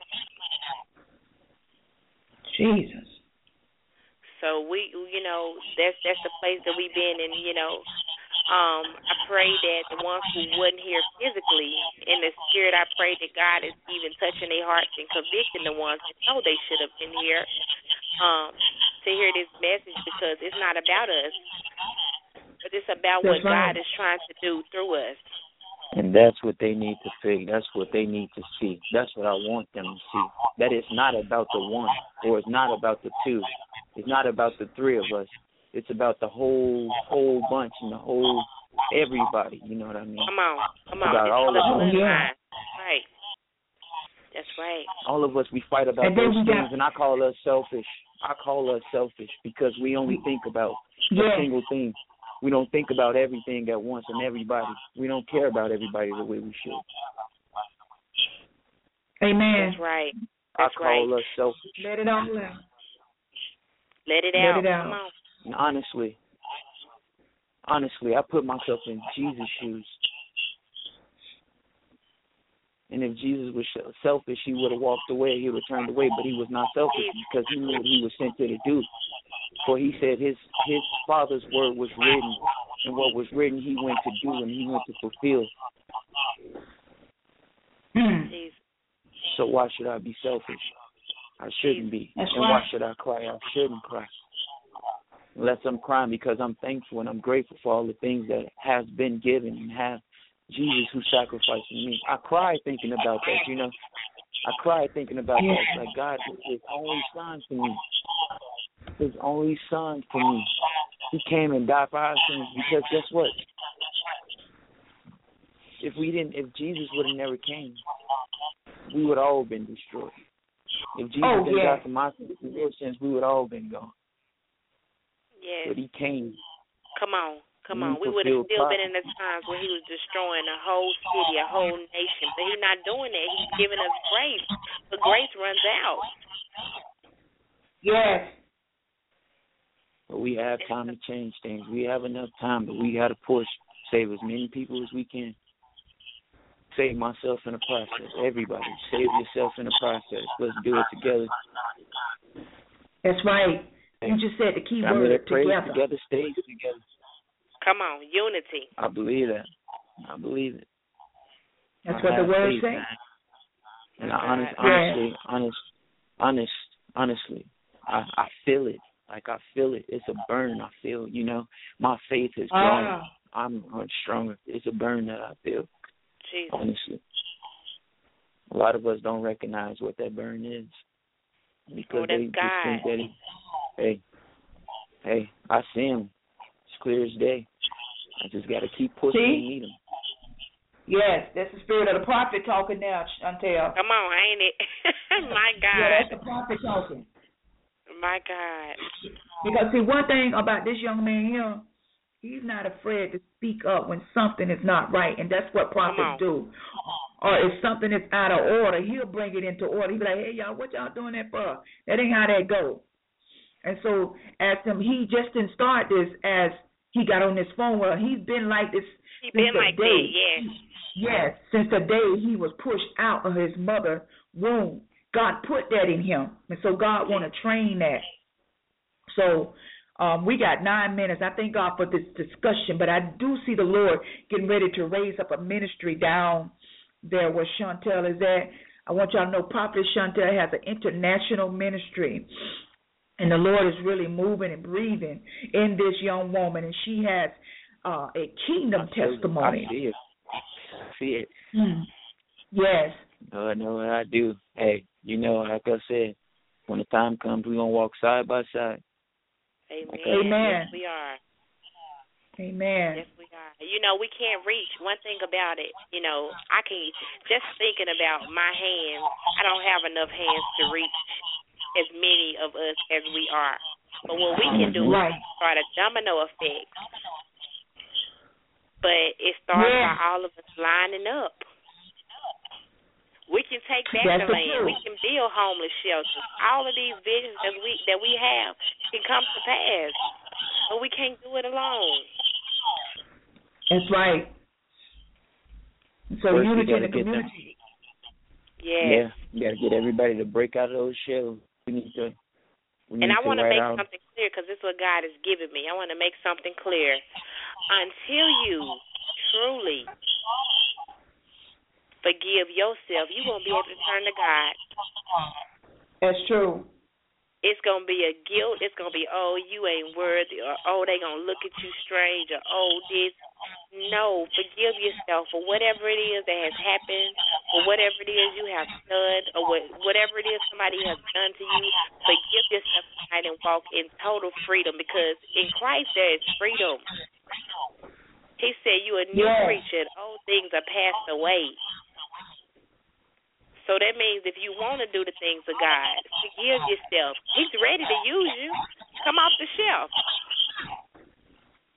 Jesus. So we, that's the place that we've been in, I pray that the ones who wasn't here physically, in the spirit, I pray that God is even touching their hearts and convicting the ones that know they should have been here to hear this message, because it's not about us, but it's about what God is trying to do through us. And that's what they need to figure. That's what they need to see. That's what I want them to see. That it's not about the one, or it's not about the two. It's not about the three of us. It's about the whole bunch and the whole everybody. You know what I mean? Come on. About all of us. Yeah. Right. That's right. All of us, we fight about those things, and I call us selfish. Because we only think about a single thing. We don't think about everything at once and everybody. We don't care about everybody the way we should. Amen. That's right. I call us selfish. Let it all out. Let it out. Let it out. Come on. And honestly, I put myself in Jesus' shoes. And if Jesus was selfish, he would have walked away. He would have turned away. But he was not selfish because he knew what he was sent here to do. For he said his Father's word was written, and what was written he went to do and he went to fulfill. So why should I be selfish? I shouldn't be. That's and right. Why should I cry? I shouldn't cry. Unless I'm crying because I'm thankful and I'm grateful for all the things that has been given and have Jesus who sacrificed for me. I cry thinking about that, you know. I cry thinking about that. It's like God is his only son for me. His only son for me. He came and died for our sins because guess what? If Jesus would have never came, we would all have been destroyed. If Jesus didn't die for my sins and your sins, we would all have been gone. Yes. But he came. Come on. We would have still been in the times where he was destroying a whole city, a whole nation. But he's not doing that. He's giving us grace. But grace runs out. Yes. But we have time to change things. We have enough time, but we got to push, save as many people as we can. Save myself in the process. Everybody, save yourself in the process. Let's do it together. That's right. You just said the key word, together, stays together. Come on, unity. I believe that. I believe it. That's what the word says. And honestly, I feel it. Like I feel it. It's a burn. I feel, you know, my faith is growing. I'm growing stronger. It's a burn that I feel. Jesus. Honestly. A lot of us don't recognize what that burn is. Because they just think that hey, I see him. It's clear as day. I just got to keep pushing and meet him. Yes, that's the spirit of the prophet talking now, Chantel. Come on, ain't it? My God. Yeah, that's the prophet talking. My God. Because, see, one thing about this young man here, he's not afraid to speak up when something is not right, and that's what prophets do. Or if something is out of order, he'll bring it into order. He'll be like, hey, y'all, what y'all doing that for? That ain't how that goes. And so, he just didn't start this as he got on his phone. Well, he's been like this since the day. Yes, since the day he was pushed out of his mother's womb. God put that in him. And so God want to train that. So we got 9 minutes. I thank God for this discussion, but I do see the Lord getting ready to raise up a ministry down there where Chantel is at. I want y'all to know Prophet Chantel has an international ministry. And the Lord is really moving and breathing in this young woman. And she has a kingdom testimony. I see it. I see it. Yes. No, I do. Hey, you know, like I said, when the time comes, we're going to walk side by side. Amen. Amen. Yes, we are. Amen. Yes, we are. You know, we can't reach. One thing about it, you know, I can just thinking about my hands, I don't have enough hands to reach as many of us as we are. But what we can do is start a domino effect. But it starts by all of us lining up. We can take back the land. We can build homeless shelters. All of these visions that we have can come to pass. But we can't do it alone. That's right. So unity in the community. Yeah. You got to get everybody to break out of those shells. And I want to make something clear because this is what God has given me. I want to make something clear. Until you truly forgive yourself, you won't be able to turn to God. That's true. It's going to be a guilt. It's going to be, oh, you ain't worthy, or, oh, they going to look at you strange, or, oh, this. No, forgive yourself for whatever it is that has happened, for whatever it is you have done, or whatever it is somebody has done to you. Forgive yourself tonight and walk in total freedom, because in Christ there is freedom. He said you a new creature, and old things are passed away. So that means if you want to do the things of God, forgive yourself. He's ready to use you. Come off the shelf.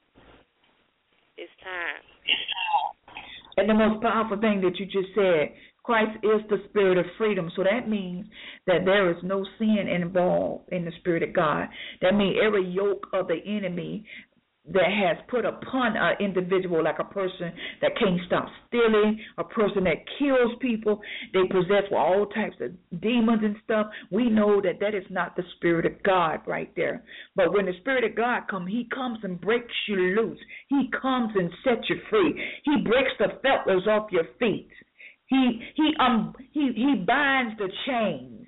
It's time. And the most powerful thing that you just said, Christ is the spirit of freedom. So that means that there is no sin involved in the Spirit of God. That means every yoke of the enemy that has put upon an individual, like a person that can't stop stealing, a person that kills people, they possess with all types of demons and stuff. We know that that is not the Spirit of God right there. But when the Spirit of God comes, he comes and breaks you loose. He comes and sets you free. He breaks the fetters off your feet. He binds the chains.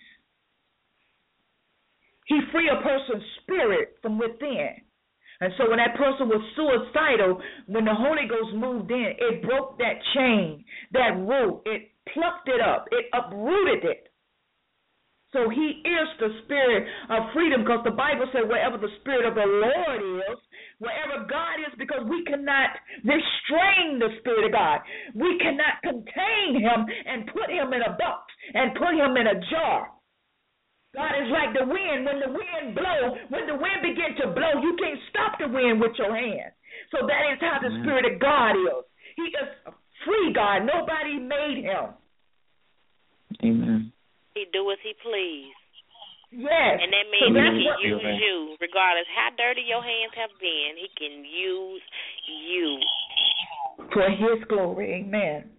He free a person's spirit from within. And so when that person was suicidal, when the Holy Ghost moved in, it broke that chain, that root. It plucked it up. It uprooted it. So he is the spirit of freedom, because the Bible said wherever the Spirit of the Lord is, wherever God is, because we cannot restrain the Spirit of God. We cannot contain him and put him in a box and put him in a jar. God is like the wind. When the wind blows, when the wind begins to blow, you can't stop the wind with your hand. So that is how the Spirit of God is. He is a free God. Nobody made him. Amen. He do as he please. Yes. And that means he can use you, regardless how dirty your hands have been. He can use you. For his glory. Amen.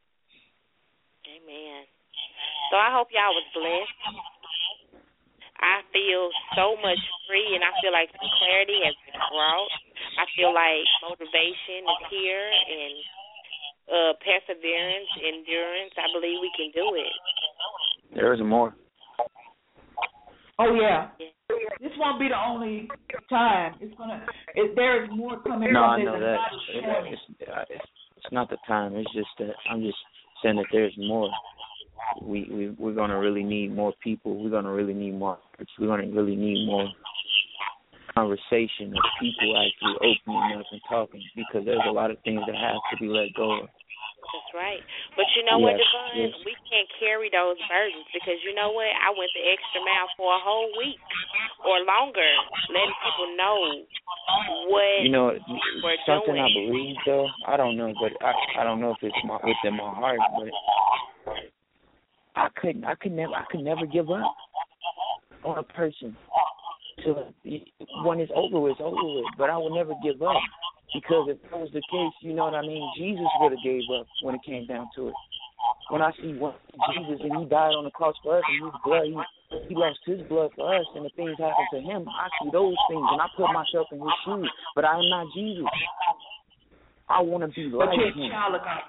Amen. So I hope y'all was blessed. I feel so much free, and I feel like some clarity has been brought. I feel like motivation is here, and perseverance, endurance. I believe we can do it. There's more. Oh yeah. This won't be the only time. There is more coming. No, I know that. It's not the time. It's just that I'm just saying that there's more. We're gonna really need more people. We're gonna really need more. We're gonna really need more conversation of people actually opening up and talking, because there's a lot of things that have to be let go of. That's right. But you know what, Devon? We can't carry those burdens, because you know what? I went the extra mile for a whole week or longer, letting people know what we're something doing. I believe, though, I don't know, but I don't know if it's within my heart, but I could never give up on a person. So when it's over with, but I will never give up. Because if that was the case, you know what I mean, Jesus would have gave up when it came down to it. When I see Jesus and he died on the cross for us, and his blood, he lost his blood for us, and the things happened to him, I see those things, and I put myself in his shoes. But I am not Jesus. I want to be like him. Child of God.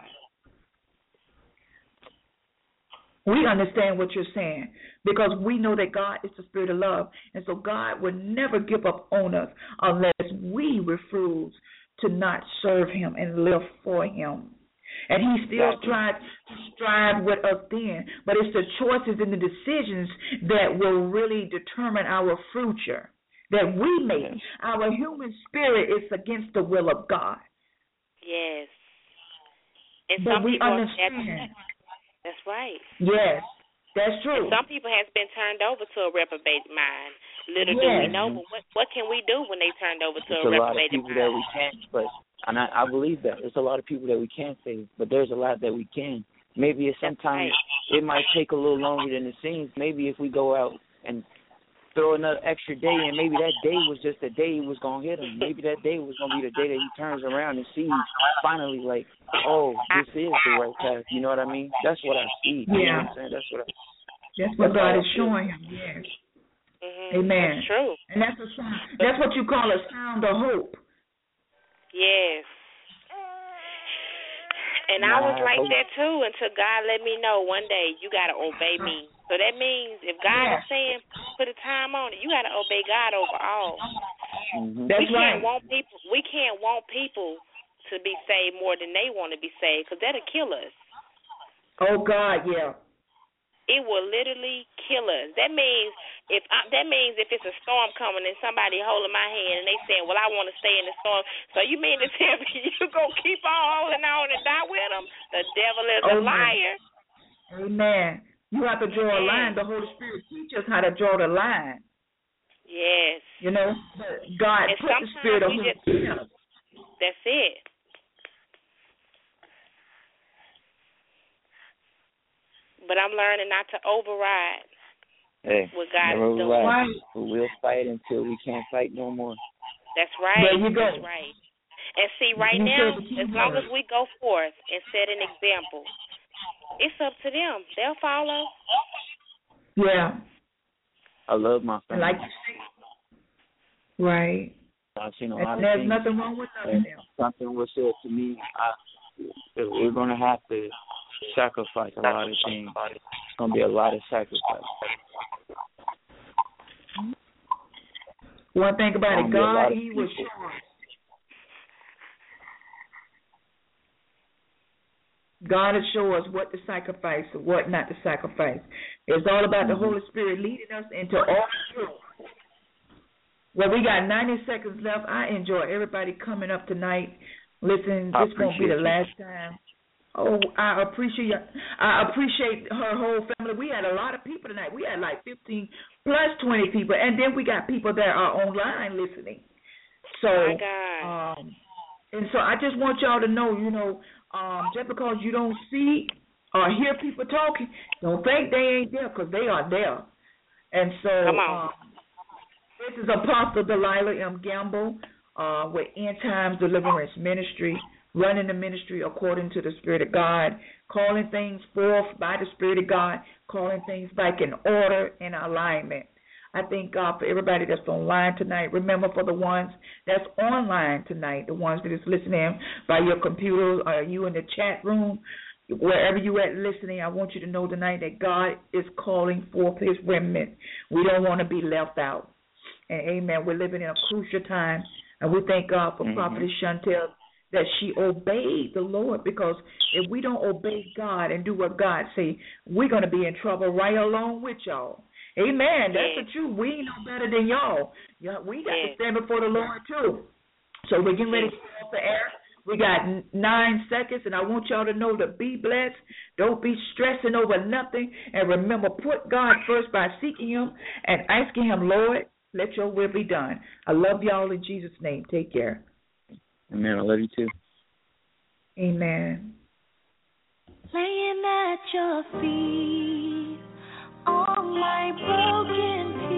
We understand what you're saying, because we know that God is the Spirit of love, and so God would never give up on us unless we refuse to not serve him and live for him. And he still tries to strive with us then, but it's the choices and the decisions that will really determine our future that we make. Our human spirit is against the will of God. Yes. And but some we people understand. That's right. Yes, that's true. And some people has been turned over to a reprobate mind. Little do we know, but what can we do when they turned over to a reprobate mind? There's a lot of people that we can't, but I believe that. There's a lot of people that we can't save, but there's a lot that we can. Maybe sometimes it might take a little longer than it seems. Maybe if we go out and throw another extra day, and maybe that day was just the day he was going to hit him. Maybe that day was going to be the day that he turns around and sees finally, like, oh, this is the right path. You know what I mean? That's what I see. You know what I'm saying? That's what God is showing him, yes. Mm-hmm. Amen. That's true. And that's a sign. That's what you call a sound of hope. Yes. And I was like that too until God let me know one day you got to obey me. So that means if God is saying put a time on it, you got to obey God over all. Mm-hmm. That's right. We can't want people to be saved more than they want to be saved, because that'll kill us. Oh God, yeah. It will literally kill us. That means if it's a storm coming and somebody holding my hand and they saying, well, I want to stay in the storm. So you mean to tell me you going to keep on holding on and die with them? The devil is a liar. Amen. You have to draw a line. The Holy Spirit teaches us how to draw the line. Yes. You know, God put the Spirit of hope in us. That's it. But I'm learning not to override what God never is doing. Right. We'll fight until we can't fight no more. That's right. There you go. That's right. And see, right now, as long as we go forth and set an example, it's up to them. They'll follow. Yeah. I love my family. Like you say. Right. I've seen a lot of there's things. nothing wrong with them. Something was said to me. We're going to have to sacrifice a lot of things. It's going to be a lot of sacrifice. One thing about it, God, He will show us. God will show us what to sacrifice and what not to sacrifice. It's all about the Holy Spirit leading us into all truth. Well, we got 90 seconds left. I enjoy everybody coming up tonight. Listen, this won't be the last time. Oh, I appreciate her whole family. We had a lot of people tonight. We had like 15 plus 20 people, and then we got people that are online listening. So, my God. And so I just want y'all to know, just because you don't see or hear people talking, don't think they ain't there, because they are there. And so, come on. This is Apostle Delilah M. Gamble with End Times Deliverance Ministry, running the ministry according to the Spirit of God, calling things forth by the Spirit of God, calling things back in order and alignment. I thank God for everybody that's online tonight. Remember, for the ones that's online tonight, the ones that is listening by your computer or you in the chat room, wherever you at listening, I want you to know tonight that God is calling forth His remnant. We don't want to be left out. And amen, we're living in a crucial time, and we thank God for Prophetess Chantel that she obeyed the Lord, because if we don't obey God and do what God say, we're going to be in trouble right along with y'all. Amen. That's the truth. We ain't no better than y'all. We got to stand before the Lord too. So we're getting ready to get off the air. We got 9 seconds, and I want y'all to know to be blessed. Don't be stressing over nothing. And remember, put God first by seeking Him and asking Him, Lord, let your will be done. I love y'all in Jesus' name. Take care. Amen. I love you too. Amen. Laying at your feet, all my broken pieces.